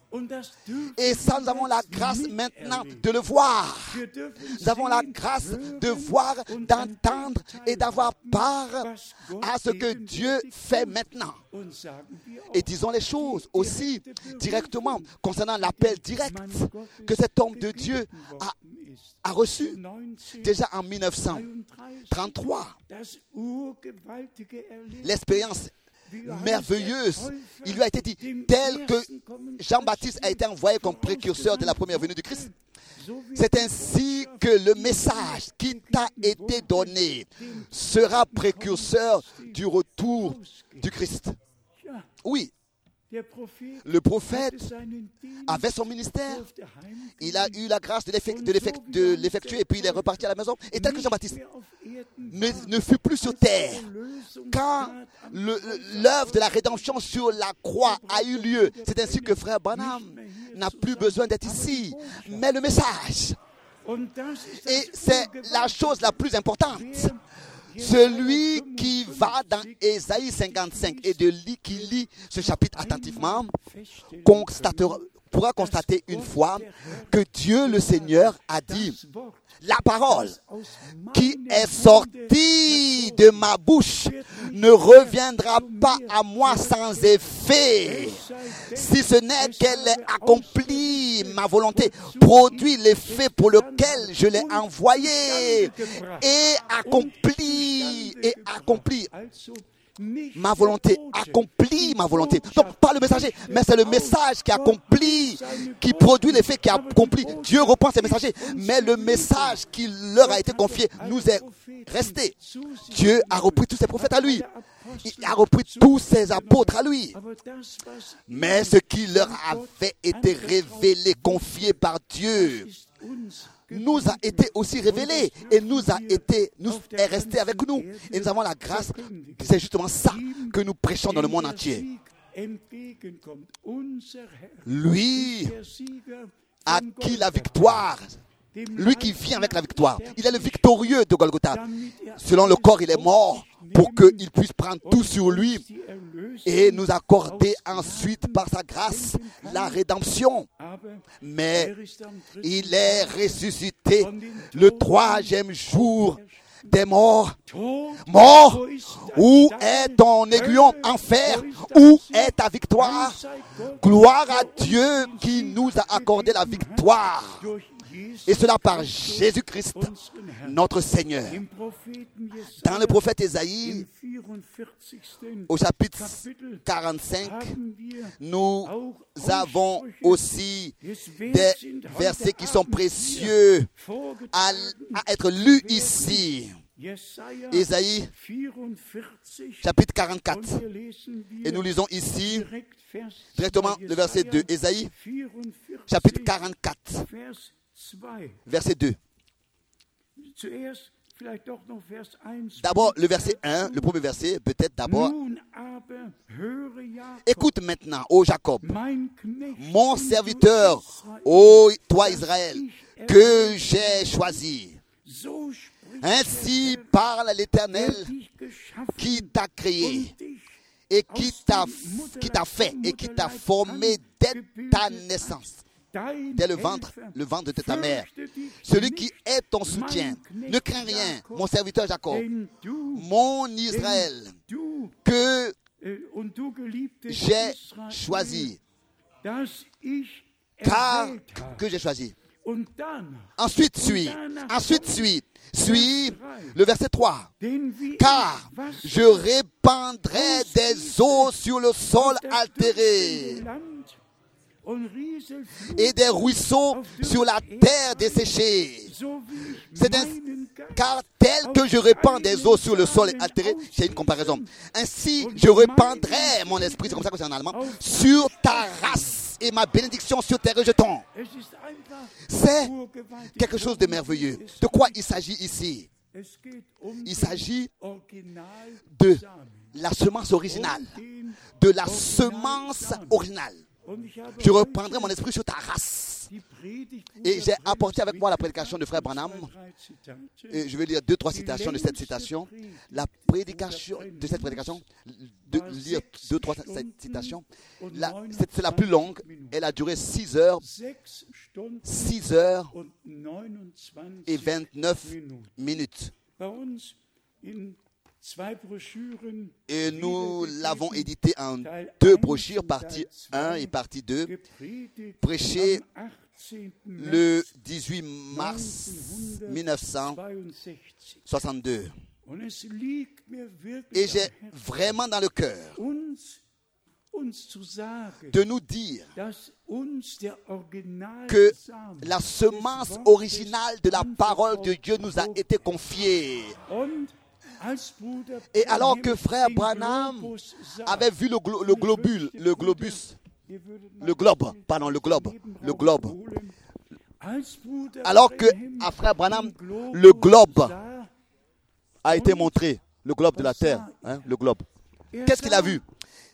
Et ça, nous avons la grâce maintenant de le voir. Nous avons la grâce de voir, d'entendre et d'avoir part à ce que Dieu fait maintenant. Et disons les choses aussi directement concernant l'appel direct que cet homme de Dieu a reçu déjà en 1933. L'expérience merveilleuse, il lui a été dit, tel que Jean-Baptiste a été envoyé comme précurseur de la première venue du Christ. C'est ainsi que le message qui t'a été donné sera précurseur du retour du Christ. Oui, le prophète avait son ministère, il a eu la grâce de l'effectuer et puis il est reparti à la maison. Et tel que Jean-Baptiste ne fut plus sur terre, quand l'œuvre de la rédemption sur la croix a eu lieu, c'est ainsi que frère Branham n'a plus besoin d'être ici. Mais le message, et c'est la chose la plus importante, celui qui va dans Ésaïe 55 et qui lit ce chapitre attentivement pourra constater une fois que Dieu le Seigneur a dit, la parole qui est sortie de ma bouche ne reviendra pas à moi sans effet, si ce n'est qu'elle ait accompli ma volonté, produit l'effet pour lequel je l'ai envoyé, et accompli ma volonté, accomplit ma volonté. Donc, pas le messager, mais c'est le message qui accomplit, qui produit l'effet qui accomplit. Dieu reprend ses messagers, mais le message qui leur a été confié nous est resté. Dieu a repris tous ses prophètes à lui. Il a repris tous ses apôtres à lui. Mais ce qui leur avait été révélé, confié par Dieu, nous a été aussi révélé et nous est resté avec nous. Et nous avons la grâce. C'est justement ça que nous prêchons dans le monde entier. Lui a acquis la victoire. Lui qui vient avec la victoire. Il est le victorieux de Golgotha. Selon le corps, il est mort pour qu'il puisse prendre tout sur lui et nous accorder ensuite par sa grâce la rédemption. Mais il est ressuscité le 3e jour des morts. Mort, où est ton aiguillon? Enfer, où est ta victoire? Gloire à Dieu qui nous a accordé la victoire. Et cela par Jésus-Christ, notre Seigneur. Dans le prophète Ésaïe, au chapitre 45, nous avons aussi des versets qui sont précieux à être lus ici. Ésaïe, chapitre 44. Et nous lisons ici directement le verset 2. Ésaïe, chapitre 44. Verset 2. D'abord le verset 1, le premier verset, peut-être d'abord. Écoute maintenant, ô Jacob, mon serviteur, ô toi Israël, que j'ai choisi. Ainsi parle l'Éternel qui t'a créé et qui t'a fait et qui t'a formé dès ta naissance. Dès le ventre de ta mère. Celui qui est ton soutien. Ne crains rien, mon serviteur Jacob, mon Israël, que j'ai choisi. Car que j'ai choisi. Ensuite suit le verset 3. Car je répandrai des eaux sur le sol altéré et des ruisseaux sur la terre desséchée. C'est car tel que je répands des eaux sur le sol altéré, j'ai une comparaison. Ainsi, je répandrai mon esprit, c'est comme ça que c'est en allemand, sur ta race et ma bénédiction sur tes rejetons. C'est quelque chose de merveilleux. De quoi il s'agit ici? Il s'agit de la semence originale. De la semence originale. Je reprendrai mon esprit sur ta race. Et j'ai apporté avec moi la prédication de Frère Branham. Et je vais lire 2-3 citations de cette citation. La prédication de cette prédication, de lire 2-3 citations. C'est la plus longue. Elle a duré 6 heures et 29 minutes. Et nous l'avons édité en 2 brochures, partie 1 et partie 2, prêché le 18 mars 1962. Et j'ai vraiment dans le cœur de nous dire que la semence originale de la parole de Dieu nous a été confiée. Et alors que Frère Branham avait vu le globe. Alors que à Frère Branham, le globe a été montré, le globe de la terre, le globe. Qu'est-ce qu'il a vu?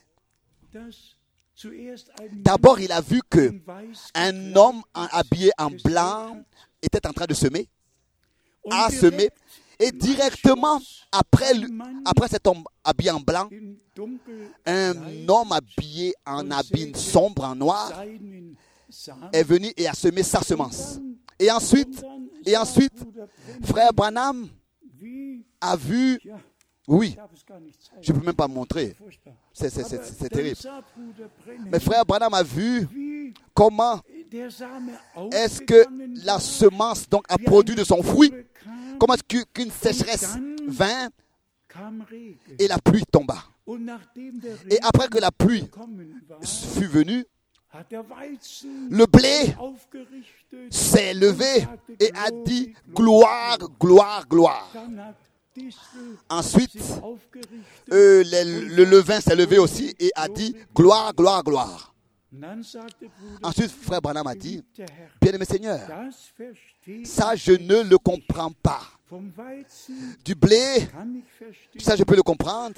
D'abord, il a vu que un homme habillé en blanc était en train de semer, a semé. Et directement après cet homme habillé en blanc, un homme habillé en habit sombre, en noir, est venu et a semé sa semence. Et ensuite, Frère Branham a vu, oui, je ne peux même pas montrer, c'est terrible. Mais Frère Branham a vu comment est-ce que la semence donc a produit de son fruit. Comment est-ce qu'une sécheresse vint et la pluie tomba. Et après que la pluie fut venue, le blé s'est levé et a dit gloire, gloire, gloire. Ensuite, le levain s'est levé aussi et a dit gloire, gloire, gloire. Ensuite, frère Branham a dit, bien-aimé Seigneur, ça je ne le comprends pas. Du blé, ça je peux le comprendre.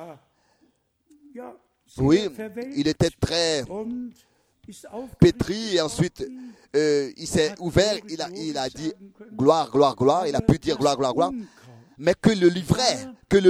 Oui, il était très pétri et ensuite il s'est ouvert, il a dit gloire, gloire, gloire, il a pu dire gloire, gloire, gloire. Mais que le livret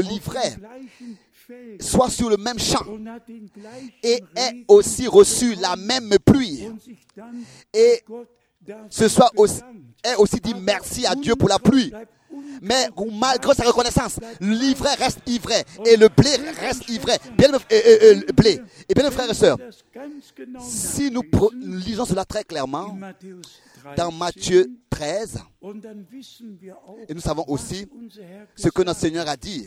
soit sur le même champ et ait aussi reçu la même pluie et ce soit aussi, ait aussi dit merci à Dieu pour la pluie. Mais malgré sa reconnaissance, l'ivraie reste ivraie et le blé reste ivraie. Bien, blé. Et bien, frères et sœurs, si nous lisons cela très clairement dans Matthieu 13, et nous savons aussi ce que notre Seigneur a dit.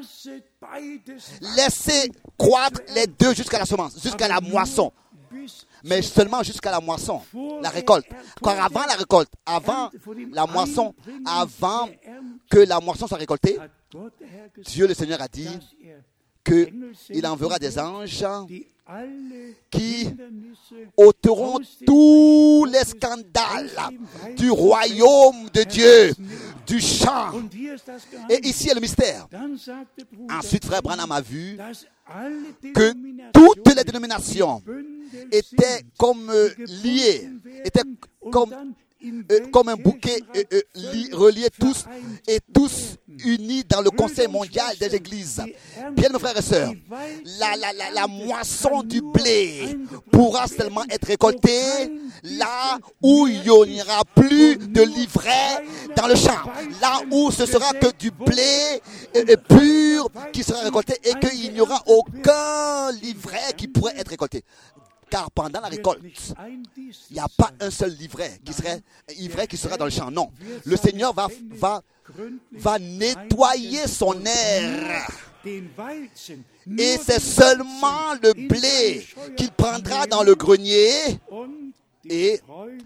Laissez croître les deux jusqu'à la semence, jusqu'à la moisson. Mais seulement jusqu'à la moisson, la récolte. Car avant la récolte, avant la moisson, avant que la moisson soit récoltée, Dieu le Seigneur a dit qu'il enverra des anges qui ôteront tous les scandales du royaume de Dieu, du champ. Et ici est le mystère. Ensuite, frère Branham a vu que toutes les dénominations étaient comme liées, étaient comme un bouquet reliés tous et tous unis dans le Conseil mondial des églises. Bien, mes frères et sœurs, la moisson du blé pourra seulement être récoltée là où il n'y aura plus de livret dans le champ. Là où ce sera que du blé pur qui sera récolté et qu'il n'y aura aucun livret qui pourrait être récolté. Car pendant la récolte, il n'y a pas un seul livret qui sera dans le champ. Non. Le Seigneur va nettoyer son air. Et c'est seulement le blé qu'il prendra dans le grenier et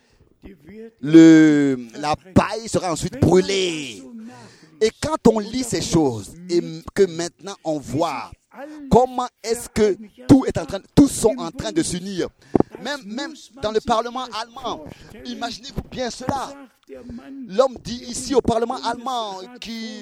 la paille sera ensuite brûlée. Et quand on lit ces choses et que maintenant on voit comment est-ce que tous sont en train de s'unir. Même dans le Parlement allemand, imaginez-vous bien cela. L'homme dit ici au Parlement allemand qui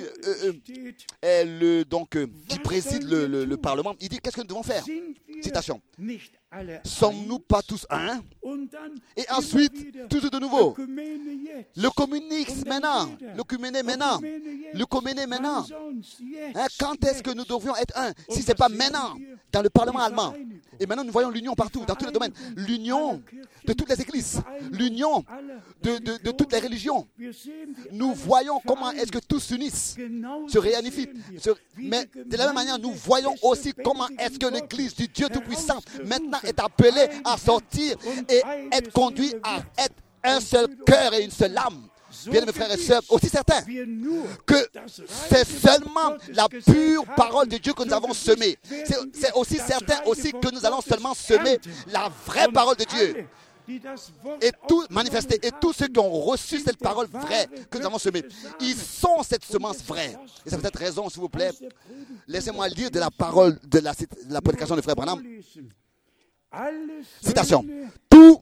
préside le Parlement, il dit qu'est-ce que nous devons faire? Citation. Sommes-nous pas tous un? Et ensuite, tout de nouveau. Le communisme maintenant. Le communisme maintenant. Quand est-ce que nous devrions être un? Si ce n'est pas maintenant, dans le Parlement allemand. Et maintenant, nous voyons l'union partout, dans tous les domaines. L'union de toutes les églises. L'union de toutes les religions. Nous voyons comment est-ce que tous s'unissent, se réunifient. Mais de la même manière, nous voyons aussi comment est-ce que l'Église du Dieu Tout-Puissant maintenant est appelée à sortir et être conduit à être un seul cœur et une seule âme. Bien, mes frères et sœurs, aussi certain que c'est seulement la pure parole de Dieu que nous avons semée. C'est aussi certain aussi que nous allons seulement semer la vraie parole de Dieu. Et tout manifester, et tous ceux qui ont reçu cette parole vraie que nous avons semée, ils sont cette semence vraie. Et c'est pour cette raison, s'il vous plaît, laissez-moi lire de la parole de la prédication de frère Branham. Citation. Tout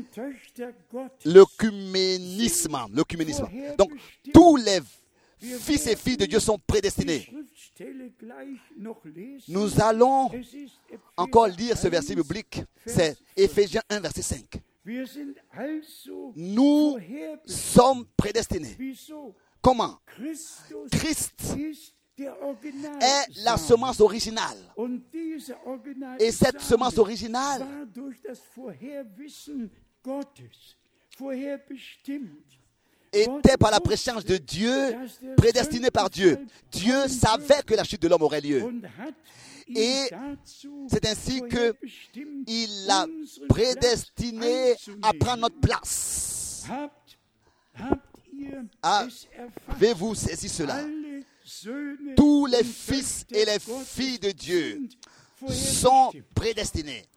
l'œcuménisme. Donc, tous les fils et filles de Dieu sont prédestinés. Nous allons encore lire ce verset biblique. C'est Éphésiens 1, verset 5. Nous sommes prédestinés. Comment? Christ est la semence originale. Et cette semence originale était par la préscience de Dieu, prédestinée par Dieu. Dieu savait que la chute de l'homme aurait lieu. Et c'est ainsi qu'il l'a prédestiné à prendre notre place. Avez-vous saisi cela? Tous les fils et les filles de Dieu sont prédestinés.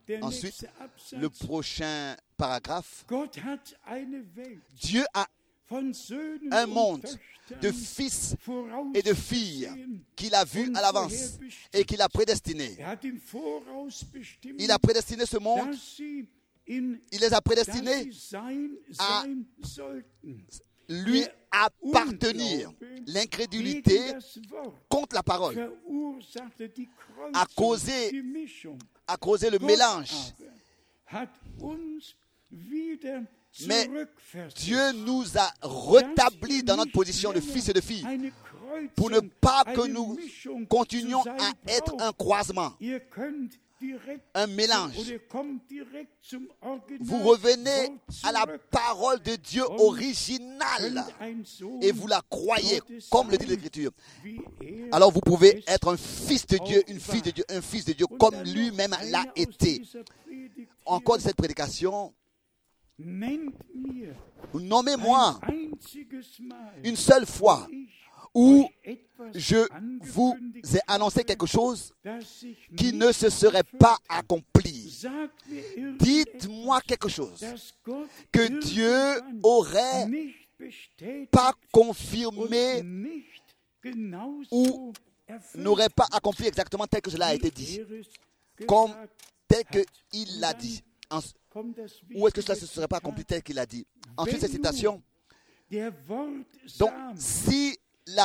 Ensuite, le prochain paragraphe. Dieu a un monde de fils et de filles qu'il a vu à l'avance et qu'il a prédestiné. Il a prédestiné ce monde. Il les a prédestinés à lui appartenir. L'incrédulité contre la parole a causé le mélange. Mais Dieu nous a rétablis dans notre position de fils et de filles pour ne pas que nous continuions à être un croisement, un mélange. Vous revenez à la parole de Dieu originale et vous la croyez, comme le dit l'Écriture. Alors vous pouvez être un fils de Dieu, une fille de Dieu, un fils de Dieu, comme lui-même l'a été. Encore de cette prédication, nommez-moi une seule fois où je vous ai annoncé quelque chose qui ne se serait pas accompli. Dites-moi quelque chose que Dieu aurait pas confirmé ou n'aurait pas accompli exactement tel que cela a été dit, comme tel qu'il l'a dit. Ou est-ce que cela ne se serait pas accompli tel qu'il a dit? Ensuite, cette citation. Donc, si la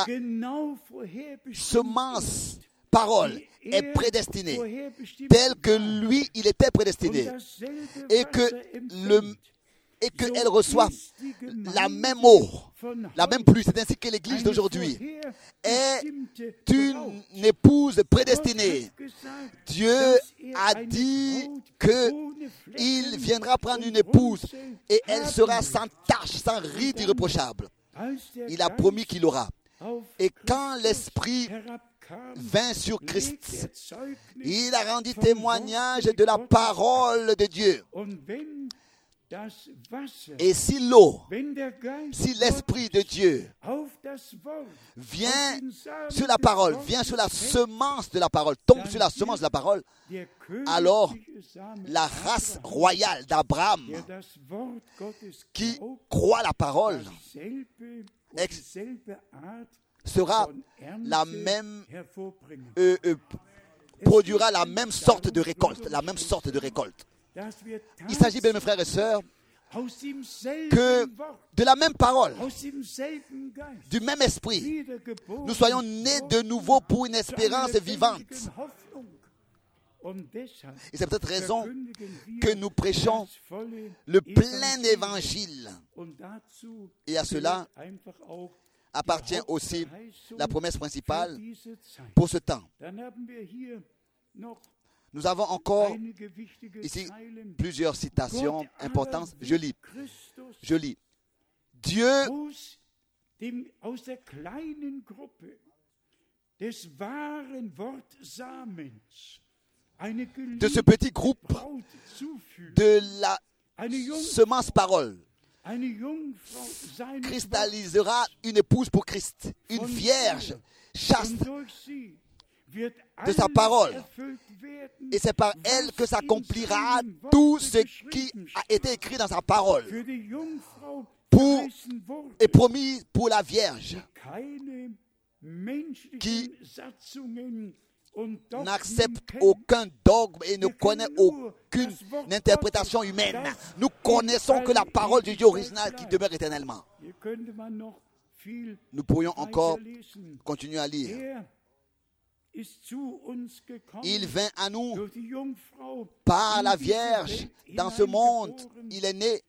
semence, parole, est prédestinée, telle que lui, il était prédestiné, et qu'elle reçoit la même eau, la même pluie. C'est ainsi que l'Église d'aujourd'hui est une épouse prédestinée. Dieu a dit qu'il viendra prendre une épouse et elle sera sans tache, sans ride irréprochable. Il a promis qu'il l'aura. Et quand l'Esprit vint sur Christ, il a rendu témoignage de la parole de Dieu. Et si l'eau, si l'Esprit de Dieu vient sur la parole, vient sur la semence de la parole, tombe sur la semence de la parole, alors la race royale d'Abraham qui croit la parole sera la même, produira la même sorte de récolte, la même sorte de récolte. Il s'agit, bien mes frères et sœurs, que de la même parole, du même esprit, nous soyons nés de nouveau pour une espérance vivante. Et c'est pour cette raison que nous prêchons le plein évangile. Et à cela appartient aussi la promesse principale pour ce temps. Nous avons encore ici plusieurs citations importantes. Je lis. Dieu de ce petit groupe de la semence parole cristallisera une épouse pour Christ, une vierge chaste de sa parole. Et c'est par elle que s'accomplira tout ce qui a été écrit dans sa parole et promis pour la Vierge qui n'accepte aucun dogme et ne connaît aucune interprétation humaine. Nous connaissons que la parole du Dieu original qui demeure éternellement. Nous pourrions encore continuer à lire. Il vint à nous par la Vierge dans ce monde. Il est né.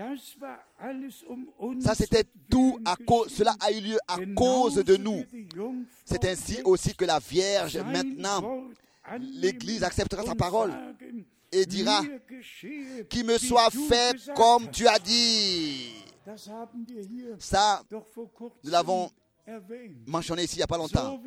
Ça, c'était tout à cause. Cela a eu lieu à cause de nous. C'est ainsi aussi que la Vierge, maintenant, l'Église acceptera sa parole et dira qu'il me soit fait comme tu as dit. Ça, nous l'avons mentionné ici il n'y a pas longtemps.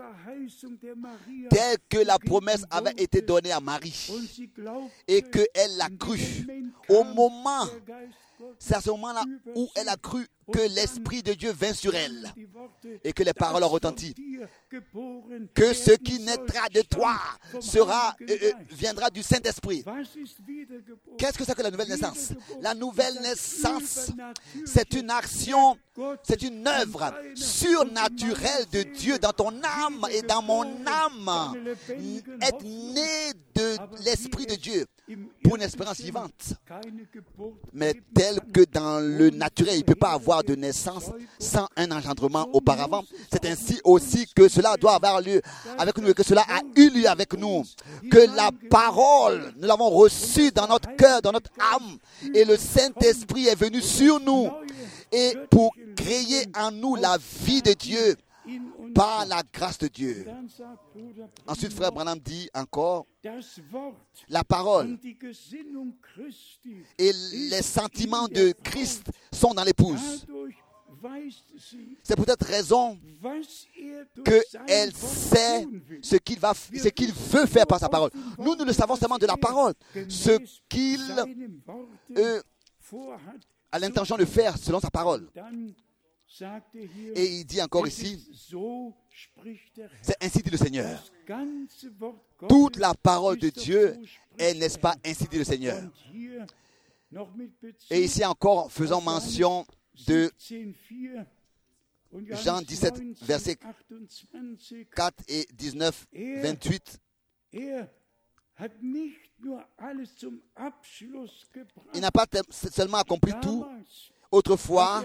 Tel que la promesse avait été donnée à Marie et qu'elle l'a cru au moment C'est à ce moment-là où elle a cru que l'Esprit de Dieu vint sur elle et que les paroles ont retenti. Que ce qui naîtra de toi viendra du Saint-Esprit. Qu'est-ce que c'est que la nouvelle naissance? La nouvelle naissance, c'est une action, c'est une œuvre surnaturelle de Dieu dans ton âme et dans mon âme. Être né de l'Esprit de Dieu pour une espérance vivante. Mais tel que dans le naturel, il ne peut pas avoir de naissance sans un engendrement auparavant. C'est ainsi aussi que cela doit avoir lieu avec nous et que cela a eu lieu avec nous. Que la parole, nous l'avons reçue dans notre cœur, dans notre âme, et le Saint-Esprit est venu sur nous et pour créer en nous la vie de Dieu par la grâce de Dieu. Ensuite, frère Branham dit encore, la parole et les sentiments de Christ sont dans l'épouse. C'est peut-être raison qu'elle sait ce qu'il veut faire par sa parole. Nous le savons seulement de la parole. Ce qu'il a l'intention de faire selon sa parole. Et il dit encore ici, c'est ainsi dit le Seigneur. Toute la parole de Dieu est, n'est-ce pas, ainsi dit le Seigneur. Et ici encore, faisons mention de Jean 17, versets 4 et 19, 28. Il n'a pas seulement accompli tout. Autrefois,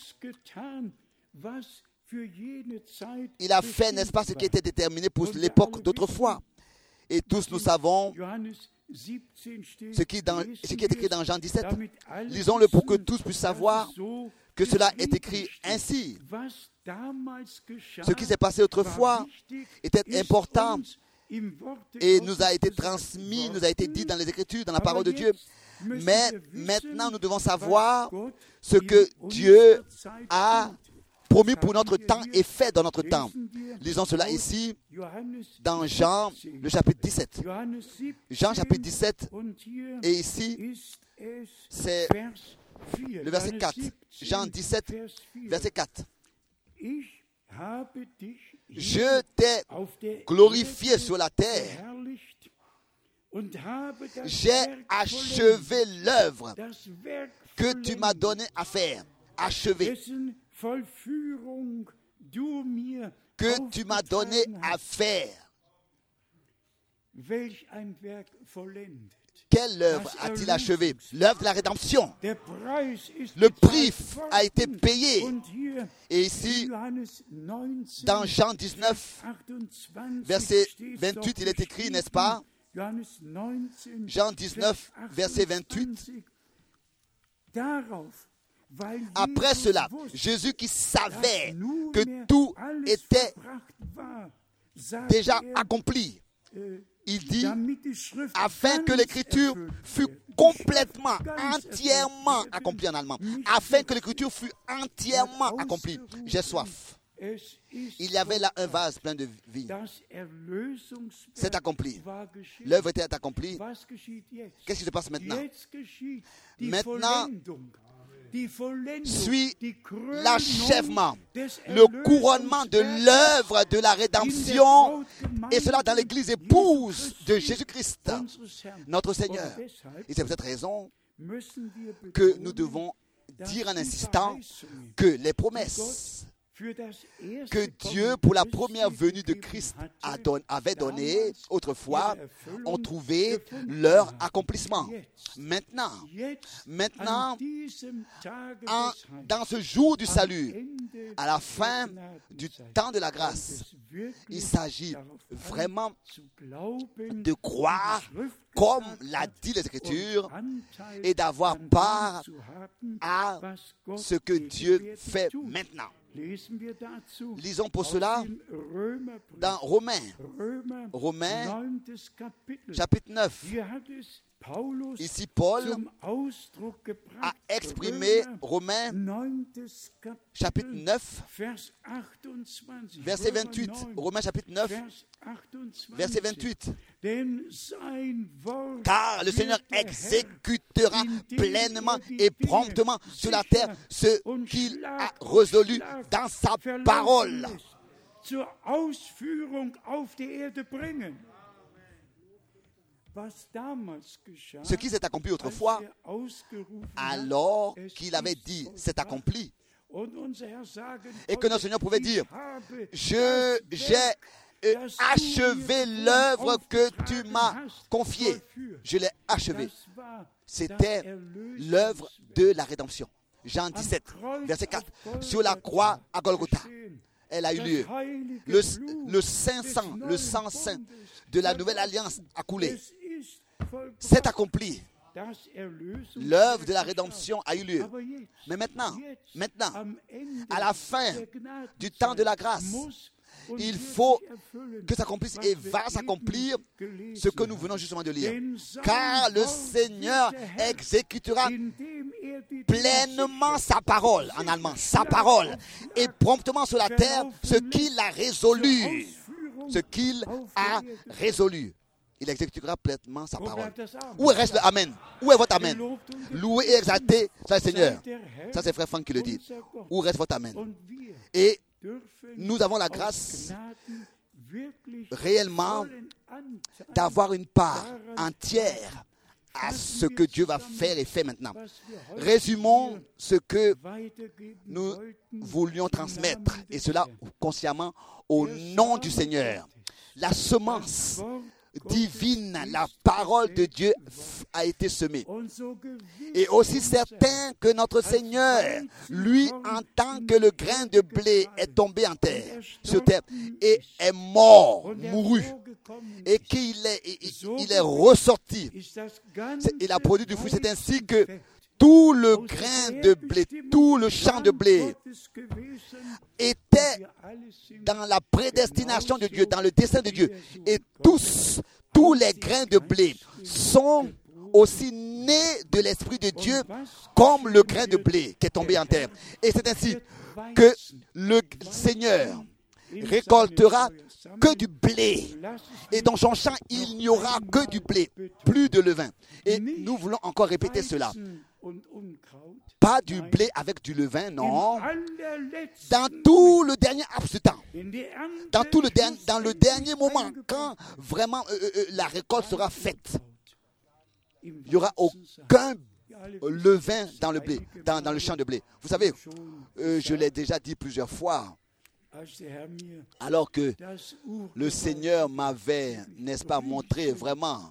il a fait, n'est-ce pas, ce qui était déterminé pour l'époque d'autrefois. Et tous nous savons ce qui est écrit dans Jean 17. Lisons-le pour que tous puissent savoir que cela est écrit ainsi. Ce qui s'est passé autrefois était important et nous a été transmis, nous a été dit dans les Écritures, dans la parole de Dieu. Mais maintenant, nous devons savoir ce que Dieu a promis pour notre temps et fait dans notre temps. Lisons cela ici dans Jean, le chapitre 17. Jean, chapitre 17, et ici, c'est le verset 4. Jean 17, verset 4. Je t'ai glorifié sur la terre. J'ai achevé l'œuvre que tu m'as donné à faire. Achevé. Que tu m'as donné à faire. Quelle œuvre a-t-il achevé? L'œuvre de la rédemption. Le prix a été payé. Et ici, dans Jean 19, verset 28, il est écrit, n'est-ce pas? Jean 19, verset 28. Après cela, Jésus qui savait que tout était déjà accompli, il dit, afin que l'écriture fût complètement, entièrement accomplie en allemand, afin que l'écriture fût entièrement accomplie. J'ai soif. Il y avait là un vase plein de vigne. C'est accompli. L'œuvre était accomplie. Qu'est-ce qui se passe maintenant? Maintenant suit l'achèvement, le couronnement de l'œuvre de la rédemption, et cela dans l'Église épouse de Jésus-Christ, notre Seigneur. Et c'est pour cette raison que nous devons dire en insistant que les promesses que Dieu, pour la première venue de Christ, avait donné autrefois, ont trouvé leur accomplissement. Maintenant, dans ce jour du salut, à la fin du temps de la grâce, il s'agit vraiment de croire comme l'a dit les Écritures et d'avoir part à ce que Dieu fait maintenant. Lisons pour cela dans Romains, chapitre 9. Ici, Paul a exprimé Romains chapitre 9, verset 28. Romains chapitre 9, verset 28. Car le Seigneur exécutera pleinement et promptement sur la terre ce qu'il a résolu dans sa parole. Ce qui s'est accompli autrefois, alors qu'il avait dit c'est accompli, et que notre Seigneur pouvait dire j'ai achevé l'œuvre que tu m'as confiée, je l'ai achevée. C'était l'œuvre de la rédemption. Jean 17, verset 4. Sur la croix à Golgotha, elle a eu lieu. Le saint sang, le sang saint de la nouvelle alliance a coulé. C'est accompli. L'œuvre de la rédemption a eu lieu. Mais maintenant, à la fin du temps de la grâce, il faut que s'accomplisse et va s'accomplir ce que nous venons justement de lire. Car le Seigneur exécutera pleinement sa parole, en allemand, sa parole, et promptement sur la terre ce qu'il a résolu. Ce qu'il a résolu. Il exécutera pleinement sa parole. Où reste le Amen? Où est votre Amen? Loué et exalté, ça le Seigneur. Ça c'est Frère Franck qui le dit. Où reste votre Amen? Et nous avons la grâce réellement d'avoir une part entière à ce que Dieu va faire et fait maintenant. Résumons ce que nous voulions transmettre, et cela consciemment au nom du Seigneur. La semence divine, la parole de Dieu a été semée. Et aussi certain que notre Seigneur, lui, en tant que le grain de blé est tombé en terre, sur terre, et est mort, mouru, et qu'il est ressorti, il a produit du fruit. C'est ainsi que tout le grain de blé, tout le champ de blé était dans la prédestination de Dieu, dans le dessein de Dieu. Et tous les grains de blé sont aussi nés de l'Esprit de Dieu comme le grain de blé qui est tombé en terre. Et c'est ainsi que le Seigneur récoltera que du blé. Et dans son champ, il n'y aura que du blé, plus de levain. Et nous voulons encore répéter cela. Pas du blé avec du levain, non. Dans tout le dernier laps de temps, dans le dernier moment, quand vraiment la récolte sera faite, il n'y aura aucun levain dans le blé, dans le champ de blé. Vous savez, je l'ai déjà dit plusieurs fois, alors que le Seigneur m'avait, n'est-ce pas, montré vraiment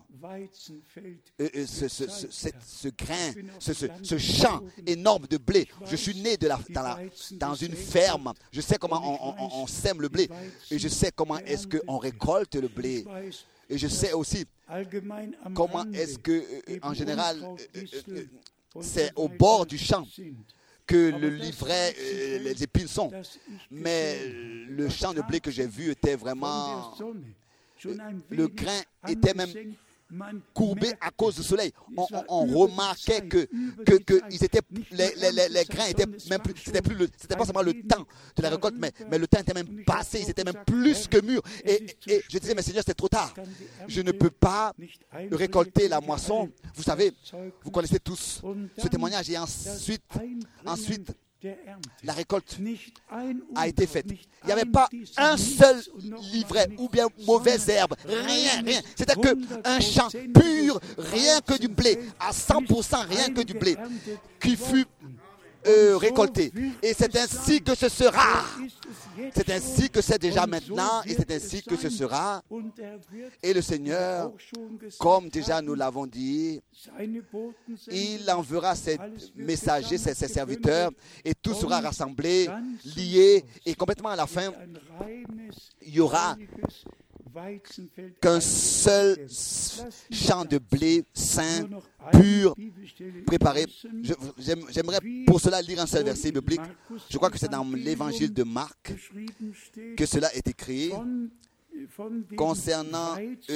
ce grain, ce champ énorme de blé. Je suis né dans une ferme. Je sais comment on sème le blé. Et je sais comment est-ce qu'on récolte le blé. Et je sais aussi comment est-ce que, en général, c'est au bord du champ que le livret, les épines sont. Mais le champ de blé que j'ai vu était vraiment... Le grain était même courbé à cause du soleil. On remarquait que ils étaient, les grains étaient même plus... C'était pas seulement le temps de la récolte, mais le temps était même passé. Ils étaient même plus que mûrs. Et je disais, mais Seigneur, c'est trop tard. Je ne peux pas récolter la moisson. Vous savez, vous connaissez tous ce témoignage. Et ensuite, la récolte a été faite. Il n'y avait pas un seul livret ou bien mauvaise herbe, rien. C'était qu'un champ pur, rien que du blé, à 100% rien que du blé qui fut récolté. Et c'est ainsi que ce sera. C'est ainsi que c'est déjà maintenant et c'est ainsi que ce sera. Et le Seigneur, comme déjà nous l'avons dit, il enverra ses messagers, ses serviteurs, et tout sera rassemblé, lié, et complètement à la fin, il y aura qu'un seul champ de blé sain, pur, préparé. J'aimerais pour cela lire un seul verset biblique. Je crois que c'est dans l'évangile de Marc que cela est écrit. concernant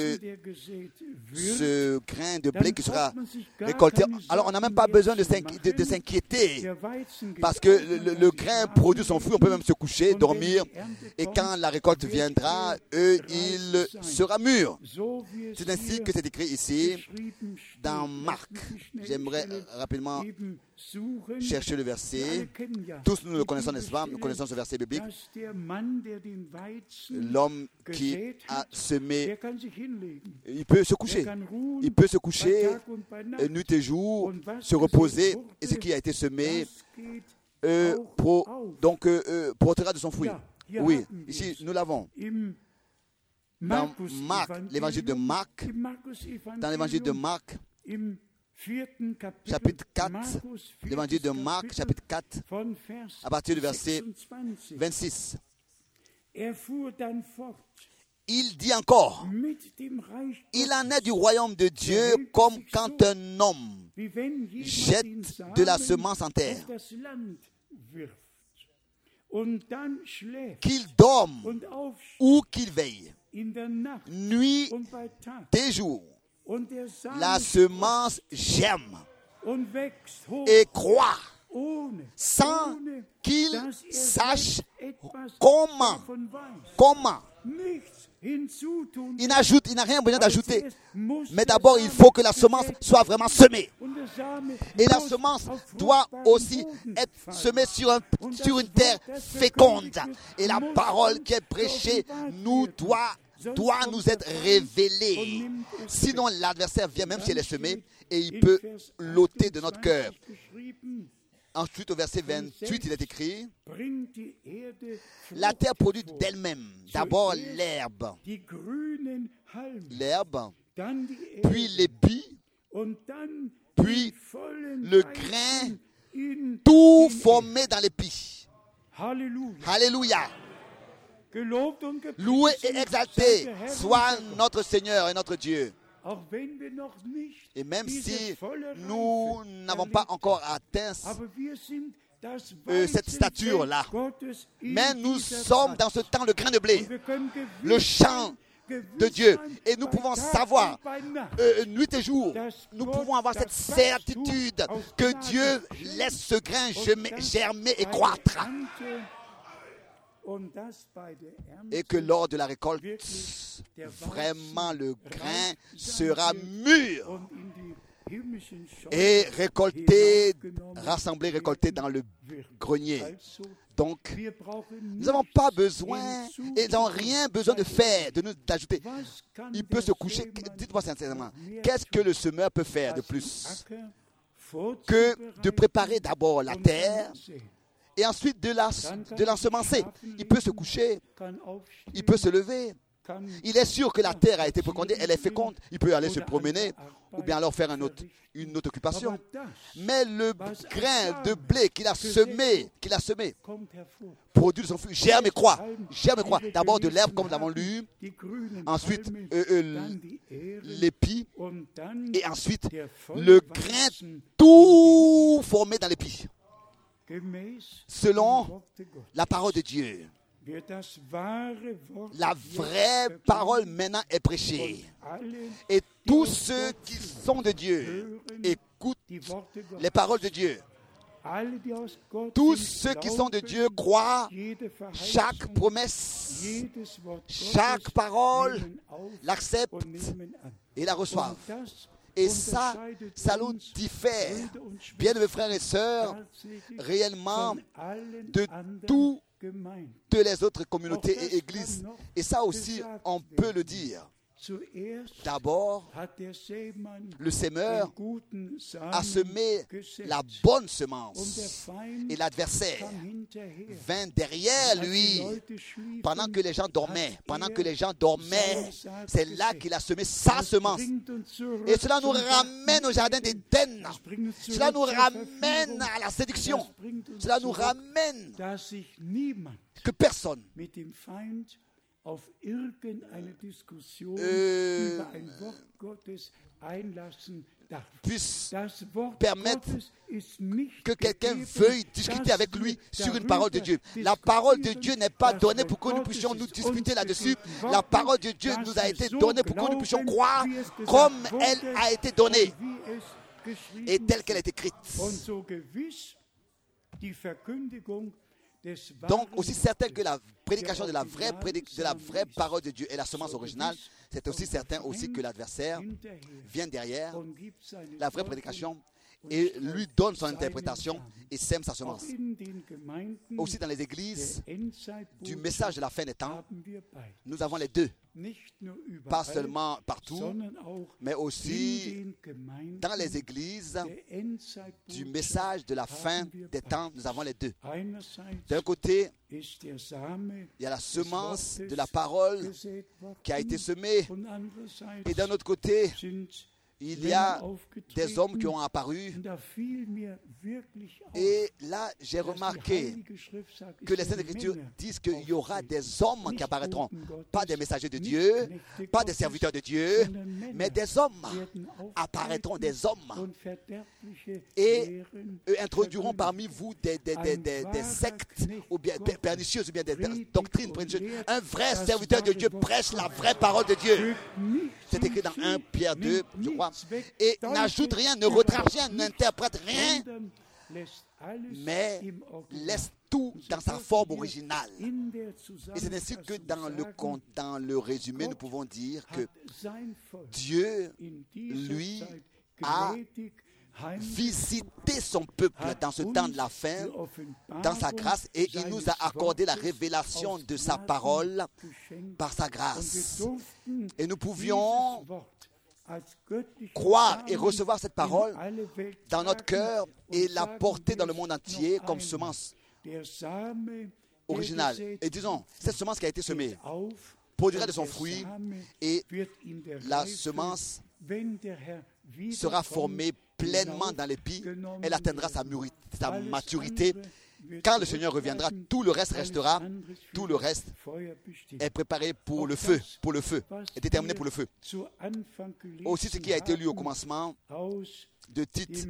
ce grain de blé qui sera récolté. Alors, on n'a même pas besoin de s'inquiéter parce que le grain produit son fruit. On peut même se coucher, dormir, et quand la récolte viendra, il sera mûr. C'est ainsi que c'est écrit ici dans Marc. J'aimerais rapidement chercher le verset. Tous nous le connaissons, n'est-ce pas? Nous connaissons ce verset biblique. L'homme qui a semé, il peut se coucher. Il peut se coucher nuit et jour, se reposer, et ce qui a été semé portera de son fruit. Oui, ici nous l'avons. Dans Marc, l'évangile de Marc, chapitre 4, l'évangile de Marc, chapitre 4, à partir du verset 26. Il dit encore, il en est du royaume de Dieu comme quand un homme jette de la semence en terre, qu'il dorme ou qu'il veille, nuit et jour. La semence germe et croît sans qu'il sache comment. Il n'a rien besoin d'ajouter. Mais d'abord, il faut que la semence soit vraiment semée. Et la semence doit aussi être semée sur une terre féconde. Et la parole qui est prêchée doit nous être révélée. Sinon, l'adversaire vient, même si elle est semée, et il peut l'ôter de notre cœur. Ensuite, au verset 28, il est écrit, la terre produit d'elle-même d'abord l'herbe, puis l'épi, puis le grain, tout formé dans l'épi. Alléluia. Loué et exalté soit notre Seigneur et notre Dieu. Et même si nous n'avons pas encore atteint cette stature-là, mais nous sommes dans ce temps le grain de blé, le champ de Dieu. Et nous pouvons savoir, nuit et jour, nous pouvons avoir cette certitude que Dieu laisse ce grain germer et croître. Et que lors de la récolte, vraiment le grain sera mûr et récolté dans le grenier. Donc, nous n'avons pas besoin, et nous n'avons rien besoin de faire, d'ajouter. Il peut se coucher. Dites-moi sincèrement, qu'est-ce que le semeur peut faire de plus que de préparer d'abord la terre et ensuite de l'ensemencer? Il peut se coucher, il peut se lever. Il est sûr que la terre a été fécondée, elle est féconde. Il peut aller se promener ou bien alors faire une autre occupation. Mais le grain de blé qu'il a semé, produit de son fruit, germe et croît. D'abord de l'herbe comme nous l'avons lu, ensuite l'épi, et ensuite le grain tout formé dans l'épi. Selon la parole de Dieu. La vraie parole maintenant est prêchée. Et tous ceux qui sont de Dieu écoutent les paroles de Dieu. Tous ceux qui sont de Dieu croient chaque promesse, chaque parole, l'acceptent et la reçoivent. Et ça nous diffère, bien mes frères et sœurs, réellement de toutes les autres communautés et églises. Et ça aussi, on peut le dire. D'abord, le semeur a semé la bonne semence et l'adversaire vint derrière lui pendant que les gens dormaient. C'est là qu'il a semé sa semence. Et cela nous ramène au jardin d'Éden. Cela nous ramène à la séduction. Cela nous ramène que personne auf irgendeine Diskussion über ein Wort Gottes einlassen darf. puisse Das Wort permettre Gottes ist nicht que quelqu'un gegeben, veuille discuter dass avec lui wir sur une darüber parole de Dieu. La parole de diskutieren. Dieu n'est pas Das donnée Wort pour que nous Gottes puissions nous ist disputer uns là-dessus. gegeben La worden, parole de Dieu dass nous a wir été so donnée pour que nous puissions glauben, croire wie es gesagt comme wurde elle a été donnée und wie es geschrieben et telle qu'elle est steht. écrite. Und so gewiss die Verkündigung des Donc, wahren aussi certain que la Wortes, prédication de der la vraie, de la vraie parole de Dieu est la semence originale, c'est aussi certain aussi que l'adversaire hinterher vient derrière und gibt seine la vraie Deutung prédication et lui donne son interprétation et sème sa semence. auch in den Gemeinden Aussi dans les églises der Endzeitbotschaft du message de la fin des temps, haben wir beide. nous avons les deux, Nicht nur pas überall, seulement partout, sondern auch mais in aussi den Gemeinden dans les églises der du Endzeitbotschaft message de la fin haben wir des beide. temps, nous avons les deux. Einerseits D'un côté, ist der Same il y a la des semence Wortes de la parole gesät worden, qui a été semée, und andererseits et d'un autre côté, sind il y a Männer aufgetreten, des hommes qui ont apparu. und da fiel mir wirklich auf, Et là, j'ai dass die remarqué Heilige Schrift sagt, que es les Saintes werden Écritures Männer disent qu'il y aura des hommes qui apparaîtront. Gottes, Pas des messagers de nicht Dieu, Knechte pas des Gottes, serviteurs de Dieu, sondern Männer mais des hommes werden apparaîtront, auftreten des hommes. und verderbliche Et Lehren eux introduiront verkündigen. parmi vous des sectes ou bien des pernicieuses ou bien des doctrines pernicieuses. Un vrai serviteur de Dieu prêche la vraie parole de Dieu. C'est écrit dans 1 Pierre 2, je crois. Et n'ajoute rien, ne retrace rien, n'interprète rien, mais laisse tout dans sa forme originale. Et c'est ainsi que dans le résumé, nous pouvons dire que Dieu, lui, a visité son peuple dans ce temps de la fin, dans sa grâce, et il nous a accordé la révélation de sa parole par sa grâce. Et nous pouvions croire et recevoir cette parole dans notre cœur et la porter dans le monde entier comme semence originale. Et disons, cette semence qui a été semée produira de son fruit et la semence sera formée pleinement dans l'épi. Elle atteindra sa maturité. Quand le Seigneur reviendra, tout le reste restera. Tout le reste est préparé pour le feu, est déterminé pour le feu. Aussi ce qui a été lu au commencement de Tite,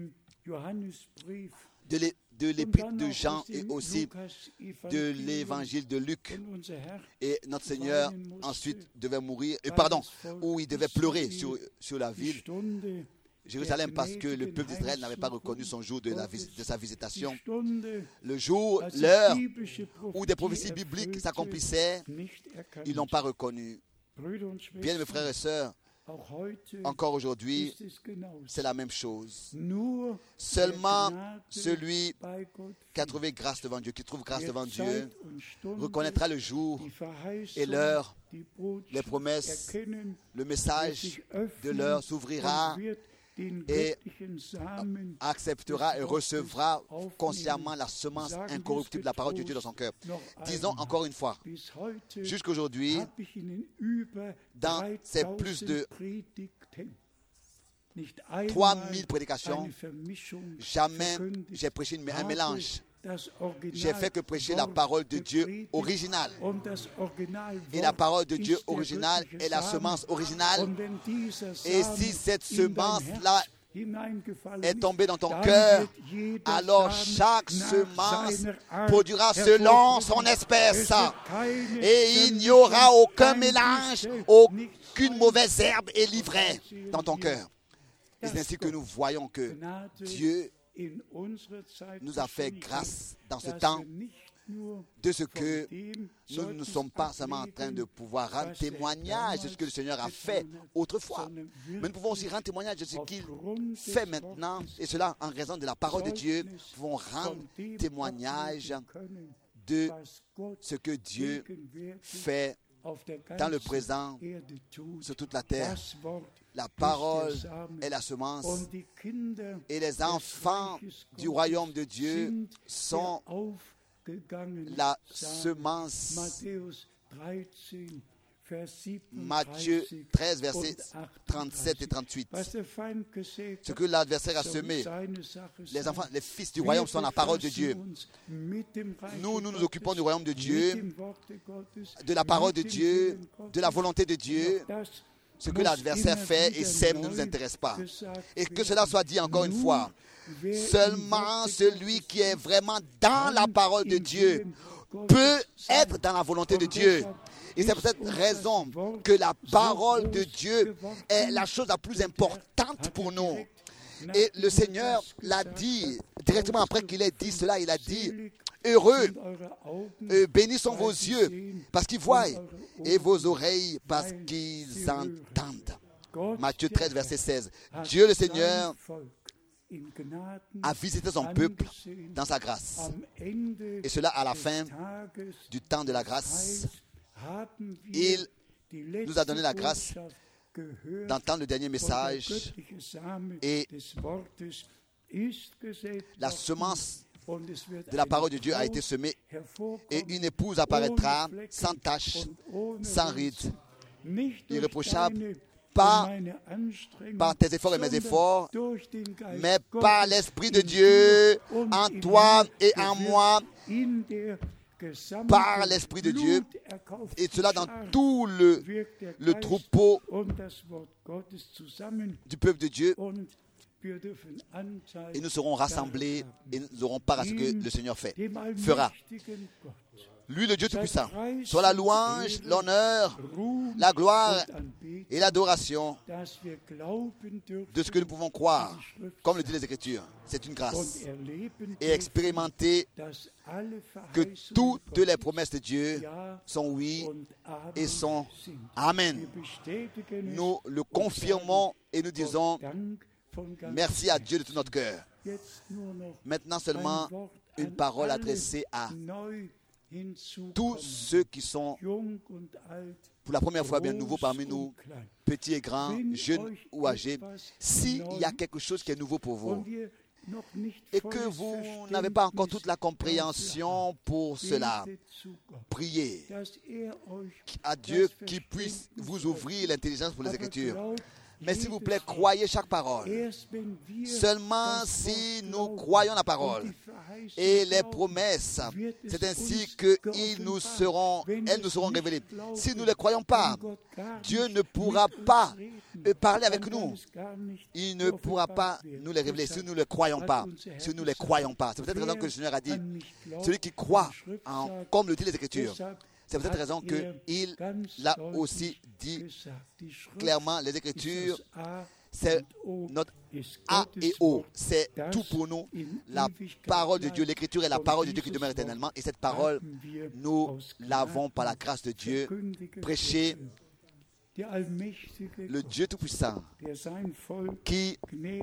de l'épître de Jean et aussi de l'évangile de Luc. Et notre Seigneur ensuite devait mourir, où il devait pleurer sur la ville Jérusalem parce que le peuple d'Israël n'avait pas reconnu son jour de sa visitation. Le jour, l'heure où des prophéties bibliques s'accomplissaient, ils n'ont pas reconnu. Bien, mes frères et sœurs, encore aujourd'hui, c'est la même chose. Seulement celui qui a trouvé grâce devant Dieu, qui trouve grâce devant Dieu, reconnaîtra le jour et l'heure, les promesses, le message de l'heure s'ouvrira et acceptera et recevra consciemment la semence incorruptible de la parole de Dieu dans son cœur. Disons encore une fois, jusqu'aujourd'hui, dans ces plus de 3000 prédications, jamais j'ai prêché un mélange. J'ai fait que prêcher la parole de Dieu originale. Et la parole de Dieu originale est la semence originale. Et si cette semence-là est tombée dans ton cœur, alors chaque semence produira selon son espèce. Et il n'y aura aucun mélange, aucune mauvaise herbe est livrée dans ton cœur. Et c'est ainsi que nous voyons que Dieu nous a fait grâce dans ce temps de ce que nous ne sommes pas seulement en train de pouvoir rendre témoignage de ce que le Seigneur a fait autrefois, mais nous pouvons aussi rendre témoignage de ce qu'il fait maintenant, et cela en raison de la parole de Dieu. Nous pouvons rendre témoignage de ce que Dieu fait dans le présent sur toute la terre. La parole est la semence et les enfants du royaume de Dieu sont la semence. Matthieu 13, versets 37 et 38. Ce que l'adversaire a semé, les fils du royaume sont la parole de Dieu. Nous nous occupons du royaume de Dieu, de la parole de Dieu, de la volonté de Dieu. Ce que l'adversaire fait et sème ne nous intéresse pas. Et que cela soit dit encore une fois, seulement celui qui est vraiment dans la parole de Dieu peut être dans la volonté de Dieu. Et c'est pour cette raison que la parole de Dieu est la chose la plus importante pour nous. Et le Seigneur l'a dit, directement après qu'il ait dit cela, il a dit, heureux, bénis sont vos yeux parce qu'ils voient et vos oreilles parce qu'ils entendent. Matthieu 13, verset 16. Dieu le Seigneur a visité son peuple dans sa grâce. Et cela à la fin du temps de la grâce. Il nous a donné la grâce d'entendre le dernier message et la semence de la parole de Dieu a été semée et une épouse apparaîtra sans tache, sans ride, irréprochable, pas par tes efforts et mes efforts, mais par l'Esprit de Dieu en toi et en moi, par l'Esprit de Dieu, et cela dans tout le troupeau du peuple de Dieu. Et nous serons rassemblés et nous aurons part à ce que le Seigneur fera. Lui, le Dieu Tout-Puissant, soit la louange, l'honneur, la gloire et l'adoration de ce que nous pouvons croire, comme le disent les Écritures. C'est une grâce. Et expérimenter que toutes les promesses de Dieu sont oui et sont amen. Nous le confirmons et nous disons merci à Dieu de tout notre cœur. Maintenant seulement une parole adressée à tous ceux qui sont pour la première fois bien nouveaux parmi nous, petits et grands, jeunes ou âgés. S'il y a quelque chose qui est nouveau pour vous et que vous n'avez pas encore toute la compréhension pour cela, priez à Dieu qui puisse vous ouvrir l'intelligence pour les Écritures. Mais s'il vous plaît, croyez chaque parole. Seulement si nous croyons la parole et les promesses, c'est ainsi qu'elles nous seront révélées. Si nous ne les croyons pas, Dieu ne pourra pas parler avec nous. Il ne pourra pas nous les révéler si nous ne les croyons pas. Si nous ne les croyons pas. C'est peut-être la raison que le Seigneur a dit, celui qui croit, comme le dit les Écritures. C'est pour cette raison qu'il l'a aussi dit clairement, les Écritures, c'est notre A et O, c'est tout pour nous. La parole de Dieu, l'Écriture est la parole de Dieu qui demeure éternellement. Et cette parole, nous l'avons par la grâce de Dieu prêchée. Le Dieu Tout-Puissant qui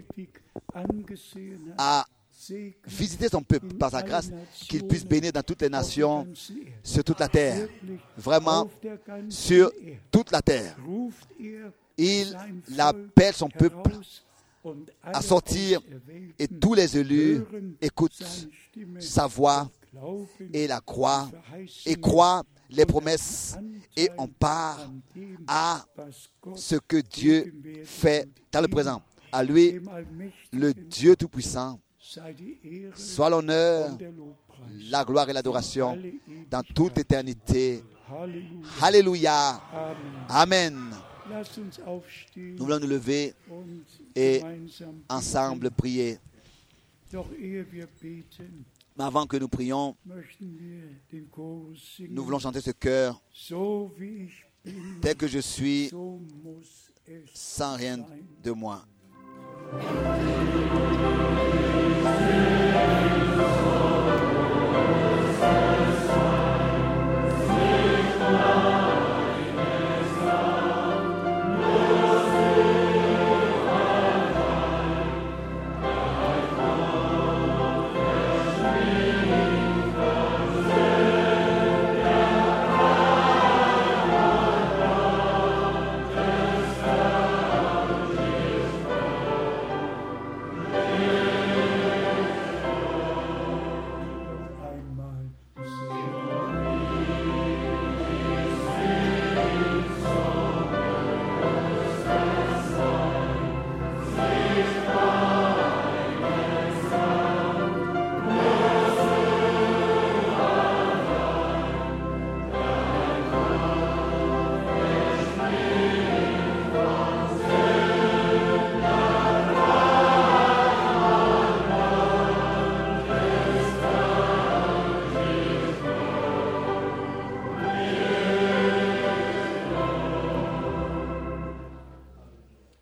a visiter son peuple par sa grâce, qu'il puisse bénir dans toutes les nations, sur toute la terre, vraiment sur toute la terre. Il appelle son peuple à sortir et tous les élus écoutent sa voix et la croient et croient les promesses et on part à ce que Dieu fait dans le présent. À lui, le Dieu Tout-Puissant, soit l'honneur, la gloire et l'adoration dans toute éternité. Alléluia. Amen. Nous voulons nous lever et ensemble prier. Mais avant que nous prions, nous voulons chanter ce chœur. Tel que je suis, sans rien de moi.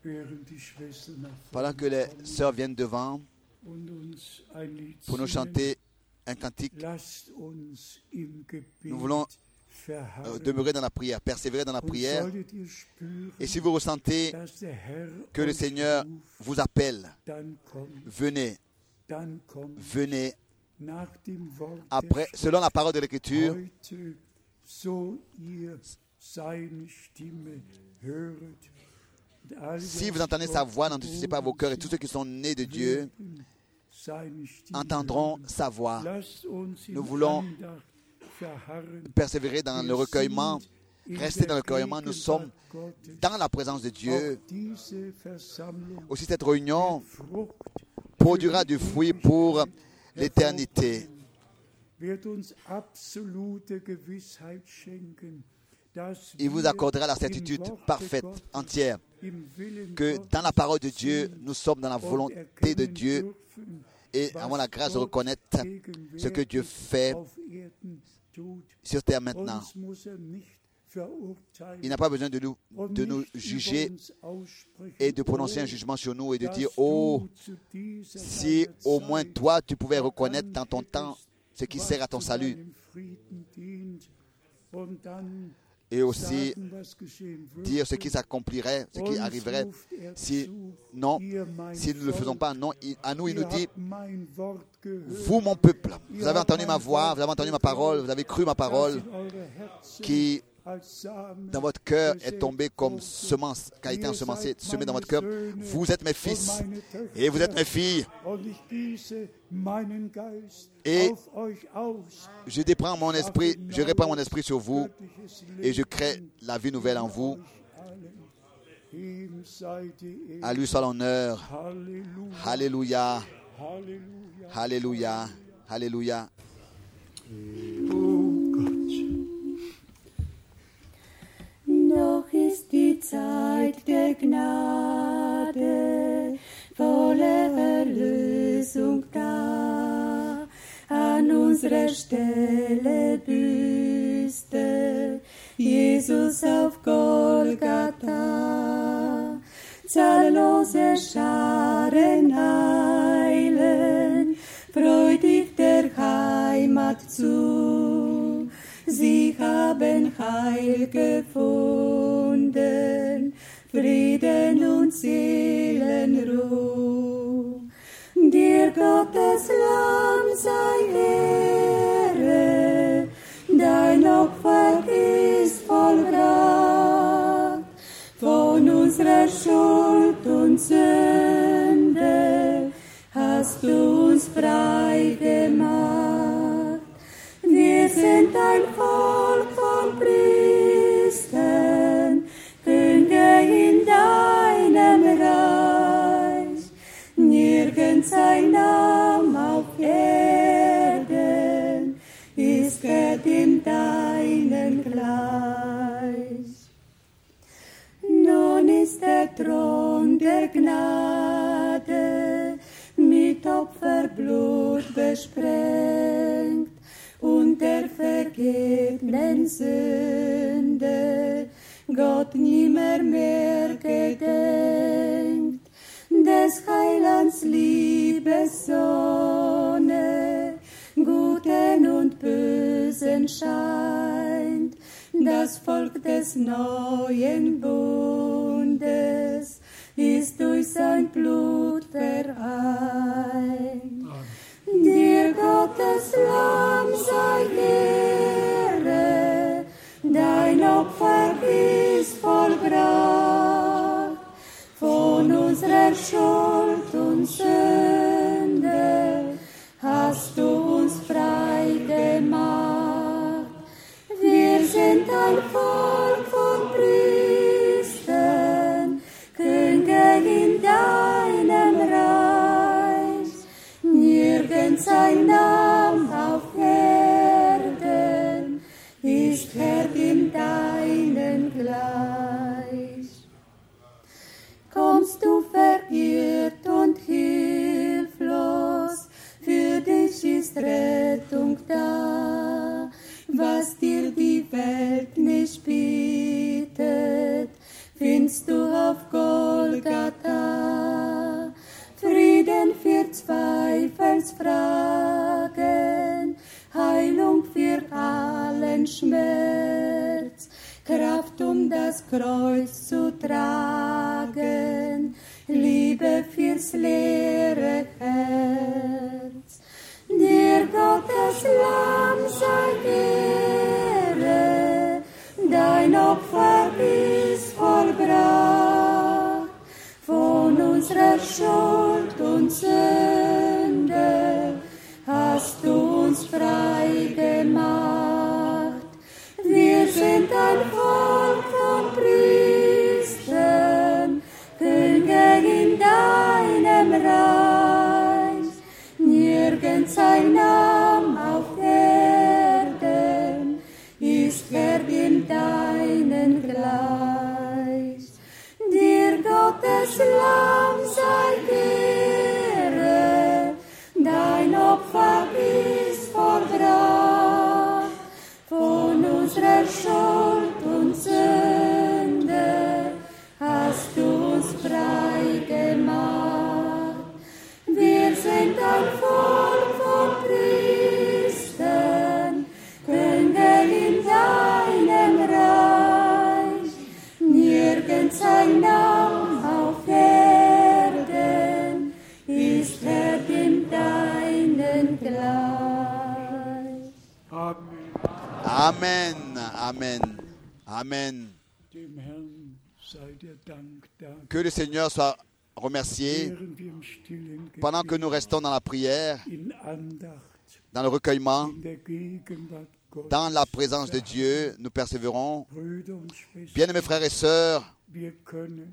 Pendant que les sœurs viennent devant pour nous chanter un cantique, nous voulons demeurer dans la prière, persévérer dans la prière. Et si vous ressentez que le Seigneur vous appelle, venez, venez. Après, selon la parole de l'Écriture, si vous entendez sa voix, n'endurcissez pas vos cœurs, et tous ceux qui sont nés de Dieu entendront sa voix. Nous voulons persévérer dans le recueillement, rester dans le recueillement. Nous sommes dans la présence de Dieu. Aussi, cette réunion produira du fruit pour l'éternité. Il vous accordera la certitude parfaite, entière, que dans la parole de Dieu, nous sommes dans la volonté de Dieu et avons la grâce de reconnaître ce que Dieu fait sur terre maintenant. Il n'a pas besoin de nous juger et de prononcer un jugement sur nous et de dire « Oh, si au moins toi, tu pouvais reconnaître dans ton temps ce qui sert à ton salut. » Et aussi dire ce qui s'accomplirait, ce qui arriverait. Si non, si nous ne le faisons pas, non, à nous il nous dit, vous mon peuple, vous avez entendu ma voix, vous avez entendu ma parole, vous avez cru ma parole, qui dans votre cœur est tombé comme semence, qui a été ensemencée, semée dans votre cœur. Vous êtes mes fils et vous êtes mes filles. Et je répands mon esprit sur vous et je crée la vie nouvelle en vous. À lui soit l'honneur. Alléluia. Alléluia. Alléluia. Noch ist die Zeit der Gnade, voller Erlösung da. An unserer Stelle büßte Jesus auf Golgatha. Zahllose Scharen eilen freudig der Heimat zu. Sie haben Heil gefunden, Frieden und Seelenruh. Dir Gottes Lamm sei Ehre, dein Opfer ist vollbracht. Von unserer Schuld und Sünde hast du uns frei gemacht. Wir sind ein Volk von Priestern, Könige in deinem Reich. Nirgends ein Name auf Erden ist dem deinen gleich. Nun ist der Thron der Gnade mit Opferblut besprengt und der vergebenen Sünde Gott nimmer mehr gedenkt. Des Heilands Liebessonne Guten und Bösen scheint, das Volk des neuen Bundes ist durch sein Blut vereint. Dir Gottes Lamm sei Ehre, dein Opfer ist vollbracht. Von unserer Schuld und Sünde hast du uns frei gemacht. Wir sind ein Volk von Priestern, Könige in deinem Reich. Nirgends ein Name auf Erden ist Herr in deinen gleich. Kommst du verirrt und hilflos, für dich ist Rettung da. Was dir die Welt nicht bietet, findest du auf Golgatha. Kreuz zu tragen, Liebe fürs leere Herz. Dir Gottes Lamm sei Ehre, dein Opfer ist vollbracht, von unserer Schuld und Sünde hast du uns frei gemacht. Wir sind ein Volk von Priestern, Könige in deinem Reich. Nirgends ein Name auf Erden ist Herr dem deinen gleich. Dir Gottes Lamm sei Ehre, dein Opfer ist vollbracht, von unserer Schuld und Sünde hast du uns frei gemacht. Wir sind ein Volk von Priestern, Könige in deinem Reich. Nirgends ein Name auf Erden ist Herr dem deinen gleich. Amen, Amen, Amen. Dem Herrn sei der Dank da. Que le Seigneur soit remercié Während wir im stillen pendant que nous restons dans la prière, in Andacht, dans le recueillement, in der Gegenwart Gottes, dans la présence de Dieu, nous persévérons. Brüder und Schwestern, Bien-aimés frères et sœurs, wir können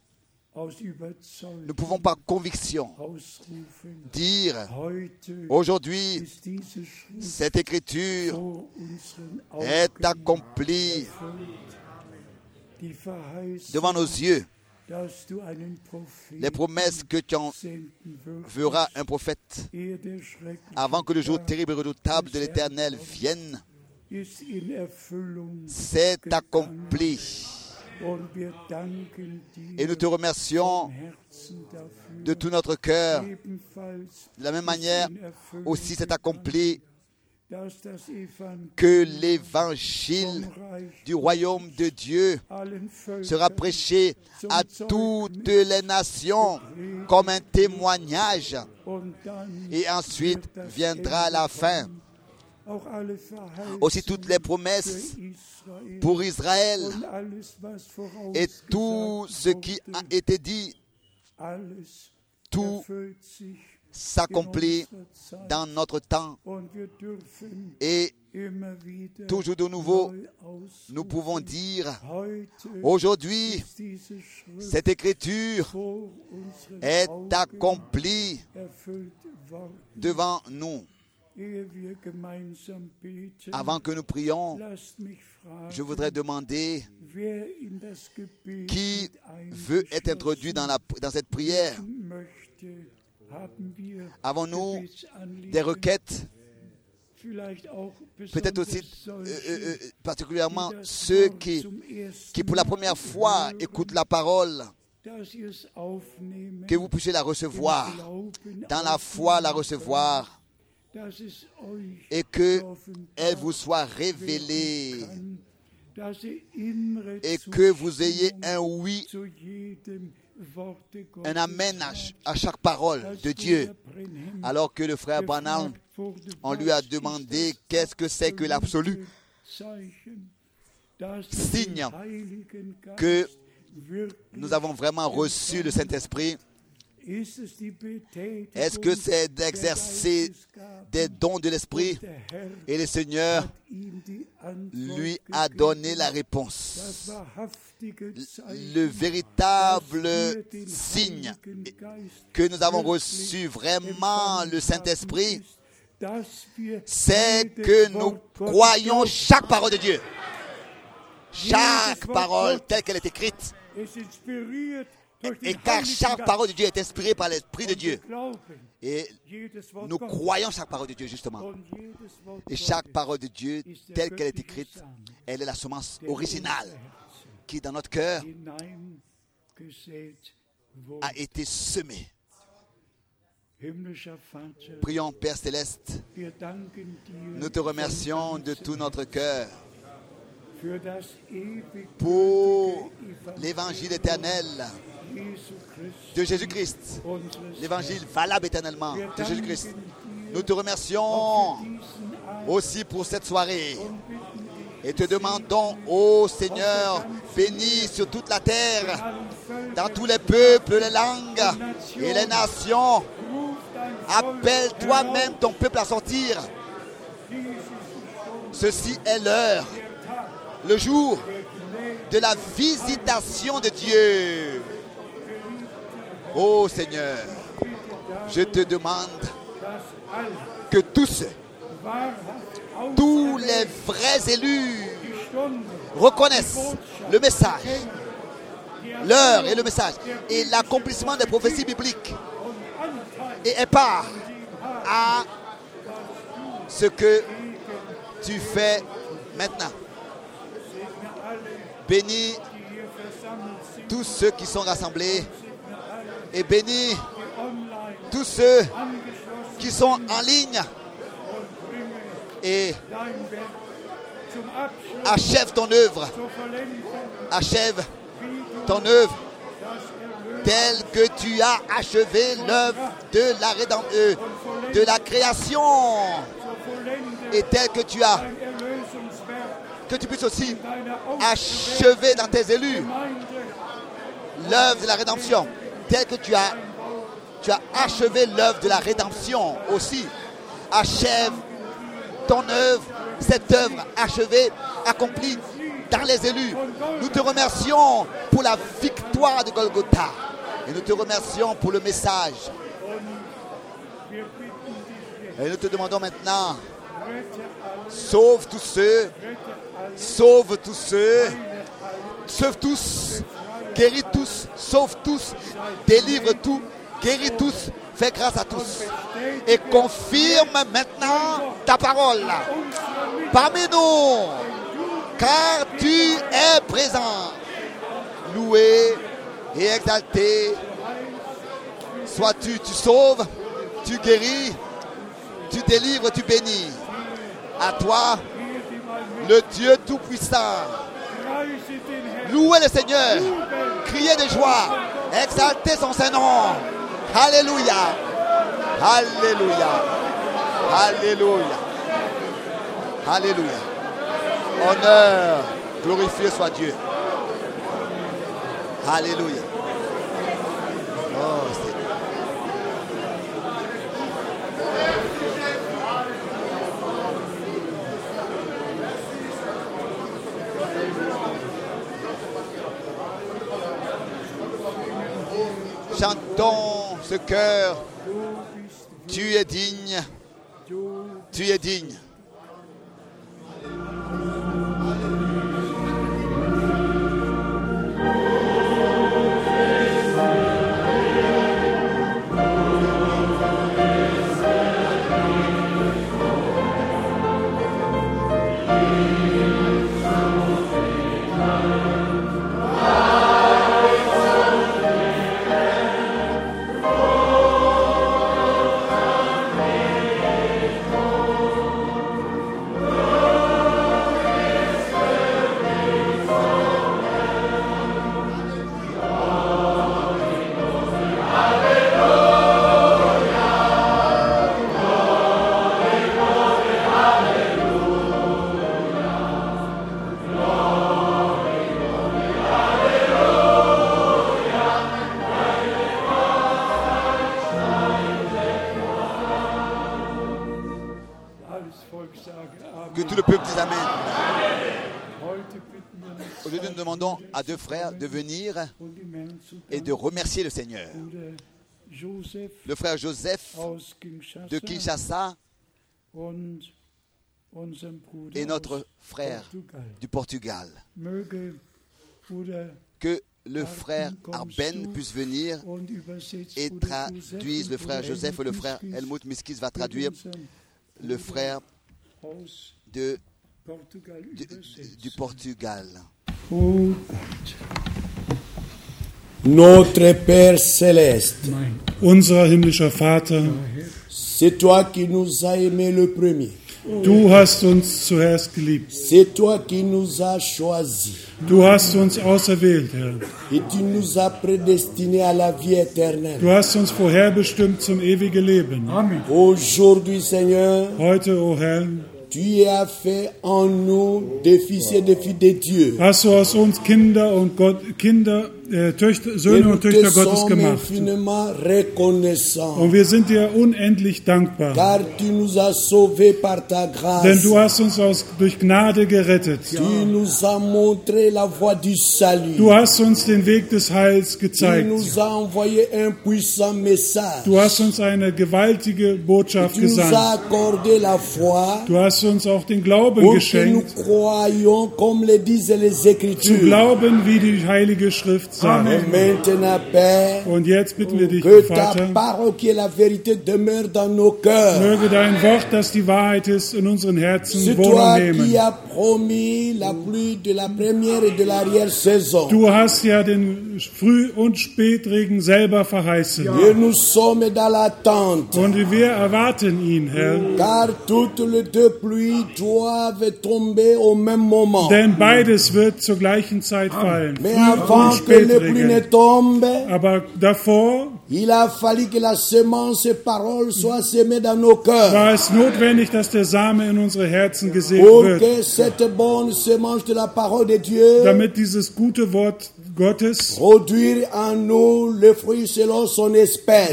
aus nous Überzeugung pouvons par conviction ausrufen, dire heute aujourd'hui, ist diese Schrift cette écriture vor unseren est Augen accomplie erfüllt. Die Verheißung, devant nos yeux. dass du einen Propheten Les promesses que tu senden wirst, enverras un prophète ehe der schreckliche avant que le jour Tag terrible et redoutable de l'Éternel vienne, ist in Erfüllung c'est gegangen. accompli. Und wir danken Et nous dir te remercions von Herzen dafür. de tout notre cœur. Ebenfalls De la même ist manière, in Erfüllung aussi c'est gegangen, accompli dass das Evangelium que l'évangile vom Reich du royaume de Dieu allen Völkern sera prêché à toutes les nations comme un témoignage. und dann Et ensuite wird das viendra la fin. Ende auch alle Verheißungen Aussi toutes les promesses für Israel pour Israël und alles, was et vorausgesagt tout ce qui a wurde, été dit, alles tout erfüllt sich s'accomplit in unserer Zeit. dans notre temps. Und wir dürfen Et immer wieder toujours de nouveau, neu ausrufen. nous pouvons dire, Heute aujourd'hui, ist diese Schrift cette écriture vor unseren est Augen accomplie erfüllt worden. devant nous. Ehe wir gemeinsam beten, Avant que nous prions, lasst mich fragen, je voudrais demander wer in das Gebet qui mit veut être introduit dans cette prière. eingeschlossen möchte. Haben wir Avons-nous Gebetsanliegen? des requêtes, Vielleicht auch peut-être aussi besonders solche, particulièrement die das ceux Wort qui zum ersten pour la Mal première fois hören, écoutent la parole, dass ihr es aufnehmen, que vous puissiez la im recevoir, Glauben dans la foi la aufnehmen recevoir, können, dass es euch et que offenbart elle vous soit werden révélée, kann, dass ihr innere et que vous ayez Zustimmung un oui, zu jedem Worte un Gottes amen habt. à chaque parole Als de Dieu. Bruder Brenhem Alors que le frère Branham, gefragt wurde, on lui a was ist demandé das qu'est-ce que c'est que l'absolu Zeichen, dass signe wir den Heiligen Geist que wirklich nous avons vraiment reçu le Saint-Esprit. ist es die Betätigung Est-ce que c'est der d'exercer Geistesgaben des dons de l'Esprit? und der Herr Et le Seigneur hat ihm die Antwort lui a gegeben. donné la Das réponse. wahrhaftige Zeichen, Le véritable dass wir den signe Heiligen Geist que nous avons wirklich reçu vraiment le Saint-Esprit, ist, dass wir c'est jedes que nous Wort Gottes croyons glauben. chaque parole de Dieu. Chaque parole telle qu'elle est écrite. Es inspiriert durch Et den car Heiligen chaque Geist. parole de Dieu est inspirée par l'Esprit de Und wir Dieu. glauben Et jedes Wort nous Gottes. croyons chaque parole de Dieu, justement. Und jedes Wort Et chaque Gottes parole de Dieu, telle qu'elle est écrite, elle est la semence originale qui, dans notre cœur, hineingesät wurde. a été semée. Himmlischer Vater, Prions, Père Céleste, wir danken dir nous te remercions de tout notre cœur pour l'évangile éternel de Jésus-Christ, l'évangile valable éternellement de Jésus-Christ. Nous te remercions aussi pour cette soirée et te demandons, ô Seigneur, bénis sur toute la terre, dans tous les peuples, les langues et les nations. Appelle toi-même ton peuple à sortir. Ceci est l'heure, le jour de la visitation de Dieu. Ô Seigneur, je te demande que tous les vrais élus reconnaissent le message, l'heure et le message, et l'accomplissement des prophéties bibliques, et aient part à ce que tu fais maintenant. Bénis tous ceux qui sont rassemblés et bénis tous ceux qui sont en ligne et achève ton œuvre. Achève ton œuvre telle que tu as achevé l'œuvre de la rédemption, de la création, et telle que tu as, que tu puisses aussi achever dans tes élus l'œuvre de la rédemption, telle que tu as achevé l'œuvre de la rédemption aussi. Achève ton œuvre, cette œuvre achevée, accomplie dans les élus. Nous te remercions pour la victoire de Golgotha et nous te remercions pour le message. Et nous te demandons maintenant, sauve tous ceux, guéris tous, sauve tous, délivre tous, guéris tous, fais grâce à tous et confirme maintenant ta parole parmi nous, car tu es présent. Loué et exalté sois-tu. Tu sauves, tu guéris, tu délivres, tu bénis. À toi, le Dieu Tout-Puissant. Louez le Seigneur, criez de joie, exaltez son Saint-Nom. Alléluia, alléluia, alléluia, alléluia. Honneur, glorifié soit Dieu. Alléluia. Oh, Seigneur. Chantons ce cœur. Tu es digne. Tu es digne. Que tout le peuple dise Amen. Aujourd'hui, nous demandons à deux frères de venir et de remercier le Seigneur. Le frère Joseph de Kinshasa et notre frère du Portugal. Que le frère Arben puisse venir et traduise. Le frère Joseph et le frère Helmut Miskis va traduire. Le frère du Portugal. Notre Père céleste, Unser himmlischer Vater, c'est toi qui nous as aimés le premier. Du hast uns zuerst geliebt. C'est toi qui nous as choisis. Du hast uns auserwählt, Herr. Et tu nous as prédestinés à la vie éternelle. Du hast uns vorherbestimmt zum ewigen Leben. Aujourd'hui, Seigneur, Heute, o Herr, tu as fait en nous des fils et des filles de Dieu. hast du aus uns Kinder und Et Söhne nous und te Töchter Gottes sommes gemacht. infiniment reconnaissants. Und wir sind dir unendlich dankbar. Car tu nous as sauvés par ta Denn grâce. du hast uns durch Gnade gerettet. Tu nous as montré la voie du salut. Du hast uns den Weg des Heils Tu gezeigt. nous as envoyé un puissant message. Du hast uns eine gewaltige Botschaft Tu nous as gesandt. accordé la foi Du hast uns auch den Glauben pour que nous geschenkt, croyions comme le disent les zu Écritures. glauben, wie die Heilige Schrift Et sagt. maintenant, Père, Und jetzt bitten wir dich, que ta Vater, parole qui est la vérité demeure dans nos cœurs. möge dein Wort, das die Wahrheit ist, in unseren Herzen C'est Wohnung toi nehmen. qui as promis la pluie de la première et de l'arrière-saison. Du hast ja den Früh- und Spätregen selber verheißen. Et nous sommes dans l'attente. Und wir erwarten ihn, Herr. Car toutes les deux pluies doivent tomber au même moment. Denn beides wird zur gleichen Zeit fallen. Mais Früh- avant und que les pluies ne Spätregen. tombent, Aber davor il a fallu que la semence parole soit semée dans nos cœurs. war es notwendig, dass der Same in unsere Herzen gesät Pour wird, que cette bonne semence de la parole de Dieu damit dieses gute Wort Gottes, produire en nous le fruit selon son espèce.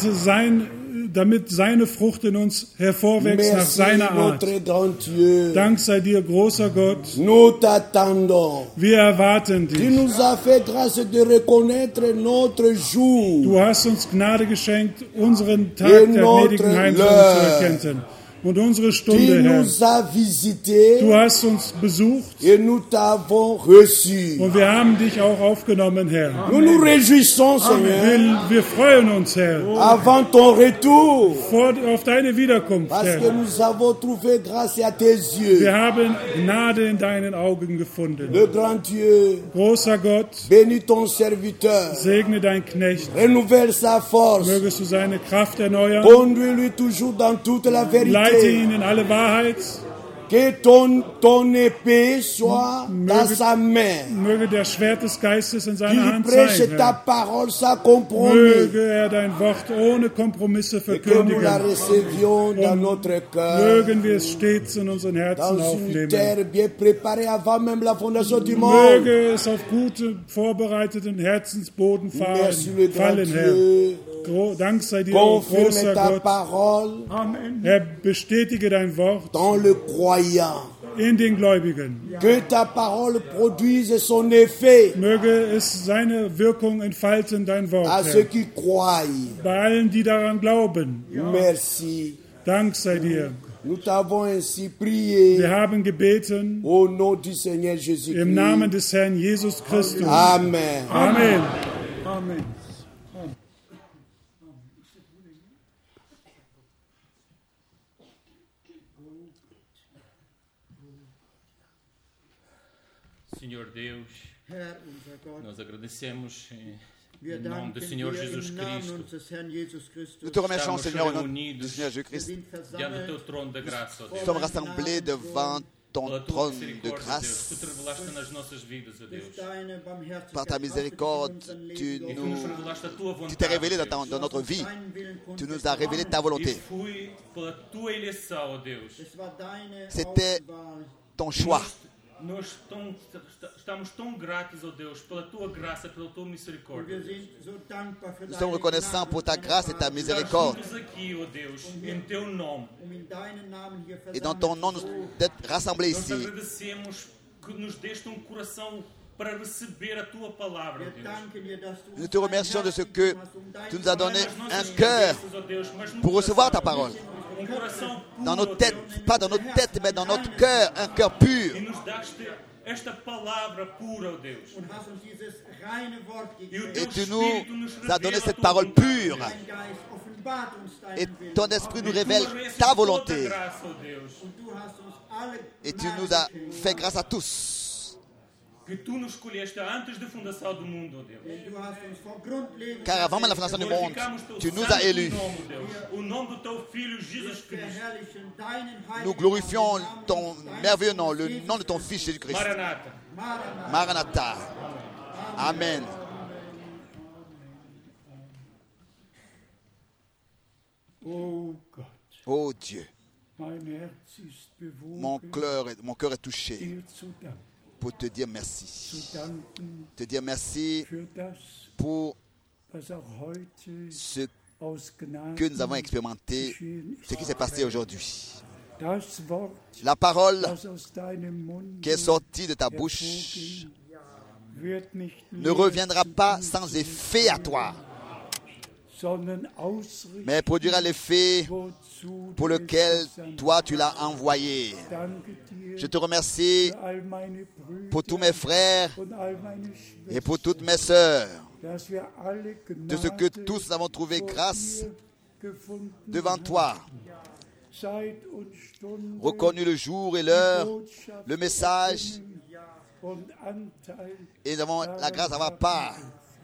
damit seine Frucht in uns hervorwächst nach Merci seiner Art. notre grand Dieu. Dank sei dir, großer Gott. Nous t'attendons. Wir erwarten Tu dich. nous as fait grâce de reconnaître notre jour. Du hast uns Gnade geschenkt, unseren Tag Et der notre gnädigen Heimstellung l'heure. zu erkennen. Und unsere Tu Stunde, Herr. nous as visités Du hast uns besucht et nous t'avons reçu. und wir haben dich auch aufgenommen, Herr. Nous nous réjouissons, Seigneur, Wir freuen uns, Herr, avant ton retour, auf deine Wiederkunft, parce que Herr. nous avons trouvé grâce à tes yeux. Wir haben Gnade in deinen Augen gefunden. Le grand Dieu, Großer Gott, bénis ton serviteur, segne dein Knecht. renouvelle sa force, Mögest du seine Kraft erneuern. conduis-lui toujours dans toute la Leite vérité. ihn in alle Wahrheit. Que ton épée soit dans sa main. Möge der Schwert des Geistes in seiner Qu'il Hand prêche sein, ta Herr. parole sans compromis. Möge er dein Wort ohne Kompromisse Et que nous la verkündigen. recevions dans notre cœur. Mögen wir es stets in unseren Herzen Dans une aufnehmen. terre bien préparée avant même la fondation du monde. Möge es auf gute, vorbereiteten Herzensboden Merci le grand fallen, Herr. Dieu. Dank sei dir, o Confirme großer ta Gott. parole Herr, bestätige dein Wort dans le croyant. in den Gläubigen. Que ta parole produise son effet Möge es seine Wirkung entfalten, dein Wort, à Herr. ceux qui croient. Bei allen, die daran glauben. Merci. Dank sei dir. Nous t'avons ainsi prié Wir haben gebeten au nom du Seigneur Jésus-Christ. im Namen des Herrn Jesus Christus. Amen. Amen. Senhor Deus, Herr, unser Gott, nós agradecemos wir em nome do danken Senhor dir Jesus im Namen Cristo. unseres Herrn Jesus Christus. Nous te remercions, Estamos Seigneur, au nom du reunidos Seigneur Wir Jésus-Christ. sind diante do versammelt teu trono da graça, ó Nous Deus. sommes rassemblés devant ton Pela tua trône de misericórdia, Deus, tu grâce. te revelaste nas nossas vidas, ó Deus. durch deine Barmherzigkeit Par ta miséricorde, hast du in tu unserem E Leben tu nos nous, revelaste a tua tu vontade, t'es révélé Deus. dans notre vie. deinen Willen Tu nous kundgetan. as révélé ta E volonté. fui pela tua eleição, ó Deus. Es war deine C'était Auswahl. ton choix. Nós estamos tão gratos, ó Deus, pela tua graça, pela tua Und misericórdia. wir sind so dankbar für Nous deine sommes reconnaissants pour ta grâce et ta Estamos miséricorde. juntos aqui, ó Deus, em teu nome. in deinen Namen hier Et dans ton nom, d'être rassemblés Nós ici. agradecemos que nos deste coração para receber a tua palavra, ó Wir Deus. danken dir, dass du Nous uns te dein remercions de Herz ce que gegeben hast, deine tu nous as donné Não é nas un nossas cœur cabeças, ó Deus, mas no pour recevoir ta coração. parole. Coração puro, Dans nos ó têtes, Deus. pas dans nos têtes, mais dans notre cœur, un cœur pur. E nos daste esta palavra pura, ó Deus. und hast uns dieses reine Wort E o gegeben. teu Et tu Espírito nos nous as donné revela a cette tua parole vontade, pure. Deus. Dein Geist offenbart uns deinen Et Willen. ton esprit nous E tu révèle mereces ta toda volonté. graça, ó Deus. Und du hast uns alle Et tu Gnade nous as geschenkt. fait grâce à tous. que tu nos escolheste antes da fundação do mundo, ó Deus. Denn du hast uns vor Grundlegung Car avant même la fondation du monde, Glorificamos teu tu nous santo as élus. nome, ó Deus. O nome do teu Filho Jesus Cristo. verherrlichen deinen heiligen Nous glorifions Namen, ton merveilleux nom, le nom de ton Fils Jésus-Christ. Maranata. Maranatha. Maranatha. Amen. Oh Gott, Oh Dieu, mein Herz ist mon bewogen, cœur est touché dir zu danken. pour te dire merci. Zu danken Te dire merci für das, pour was auch heute ce aus Gnade que nous avons expérimenté, geschehen ce ist. qui s'est passé aujourd'hui. Das Wort, La parole das aus deinem Mund qui est sortie de ta bouche hervorging, wird nicht ne leer reviendra zu pas dir sans effet à toi, sondern ausrichten, mais produira l'effet wozu pour du es lequel gesandt toi tu l'as envoyé. hast. Danke dir Je te remercie für all meine Brüder pour tous mes frères und all meine et pour Schwestern, toutes mes sœurs, dass wir alle de ce que Gnade tous avons trouvé vor grâce dir gefunden devant haben. toi, Zeit und Stunde, reconnu le jour et l'heure, Botschaft le message, erkennen und Anteil et nous avons la grâce d'avoir part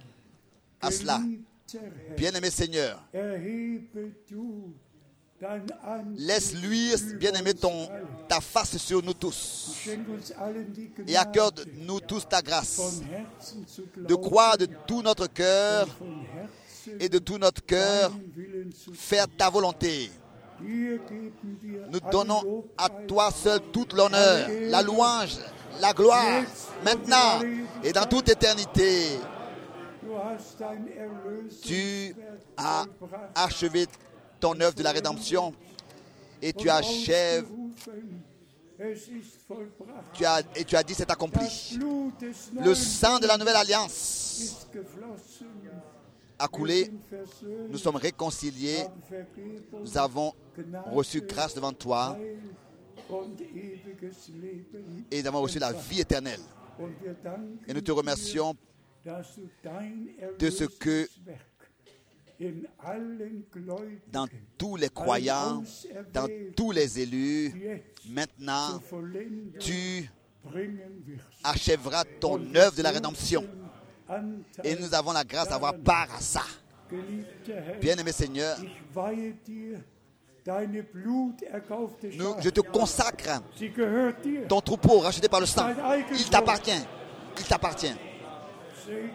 à cela. Geliebter Herr, Bien-aimé Seigneur, erhebe du dein Antlitz laisse luire, über bien-aimé, uns alle. ta face sur nous tous Schenk uns allen die et accorde Gnade, nous tous ta grâce von Herzen zu de glauben, croire de tout notre cœur von Herzen et de tout notre cœur deinen Willen zu faire ta volonté. Dir geben wir Nous alle donnons à Lobpreis, toi seul toute l'honneur, la louange, la gloire, maintenant et dans toute éternité. Du hast dein Tu Erlösungswerk as vollbracht achevé ton œuvre de la rédemption et tu und achèves, ausgerufen, es ist vollbracht. tu as dit c'est Das accompli. Blut des Le neuen sang de la nouvelle alliance ist geflossen. a Wir coulé, sind versöhnt, nous sommes réconciliés, haben Vergebung, nous avons Gnade, reçu grâce devant toi Heil und ewiges Leben. et nous avons reçu la vie éternelle. Und wir danken Et nous te remercions dir, dass du dein de ce que Erlösungswerk in allen Gläubigen dans tous les croyants, dans tous les élus, jetzt maintenant zur Vollendung tu bringen wirst. achèveras ton Und œuvre de la rédemption. Anteil, Et nous avons la grâce d'avoir part à ça. geliebter Herr, Bien-aimé Seigneur, ich weihe dir deine bluterkaufte Schar. je te consacre Sie gehört dir. ton troupeau racheté par le sang. Il t'appartient. Il t'appartient. Segne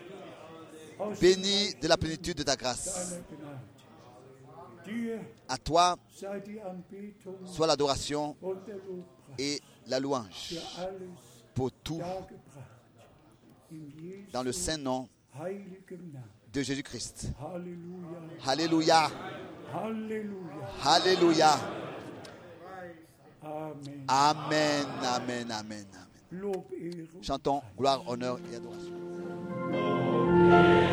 aus Béni de la plénitude de ta grâce. deiner Gnade. Dir À toi sei die Anbetung soit l'adoration und der Lobpreis et la louange für alles pour tout dargebracht. In Jesu dans le saint nom heiligem Namen. de Jésus-Christ. Halleluja. Alléluia. Halleluja. Alléluia. Amen. Amen, amen, amen, amen. Lob, Ehre. Chantons gloire, honneur et adoration.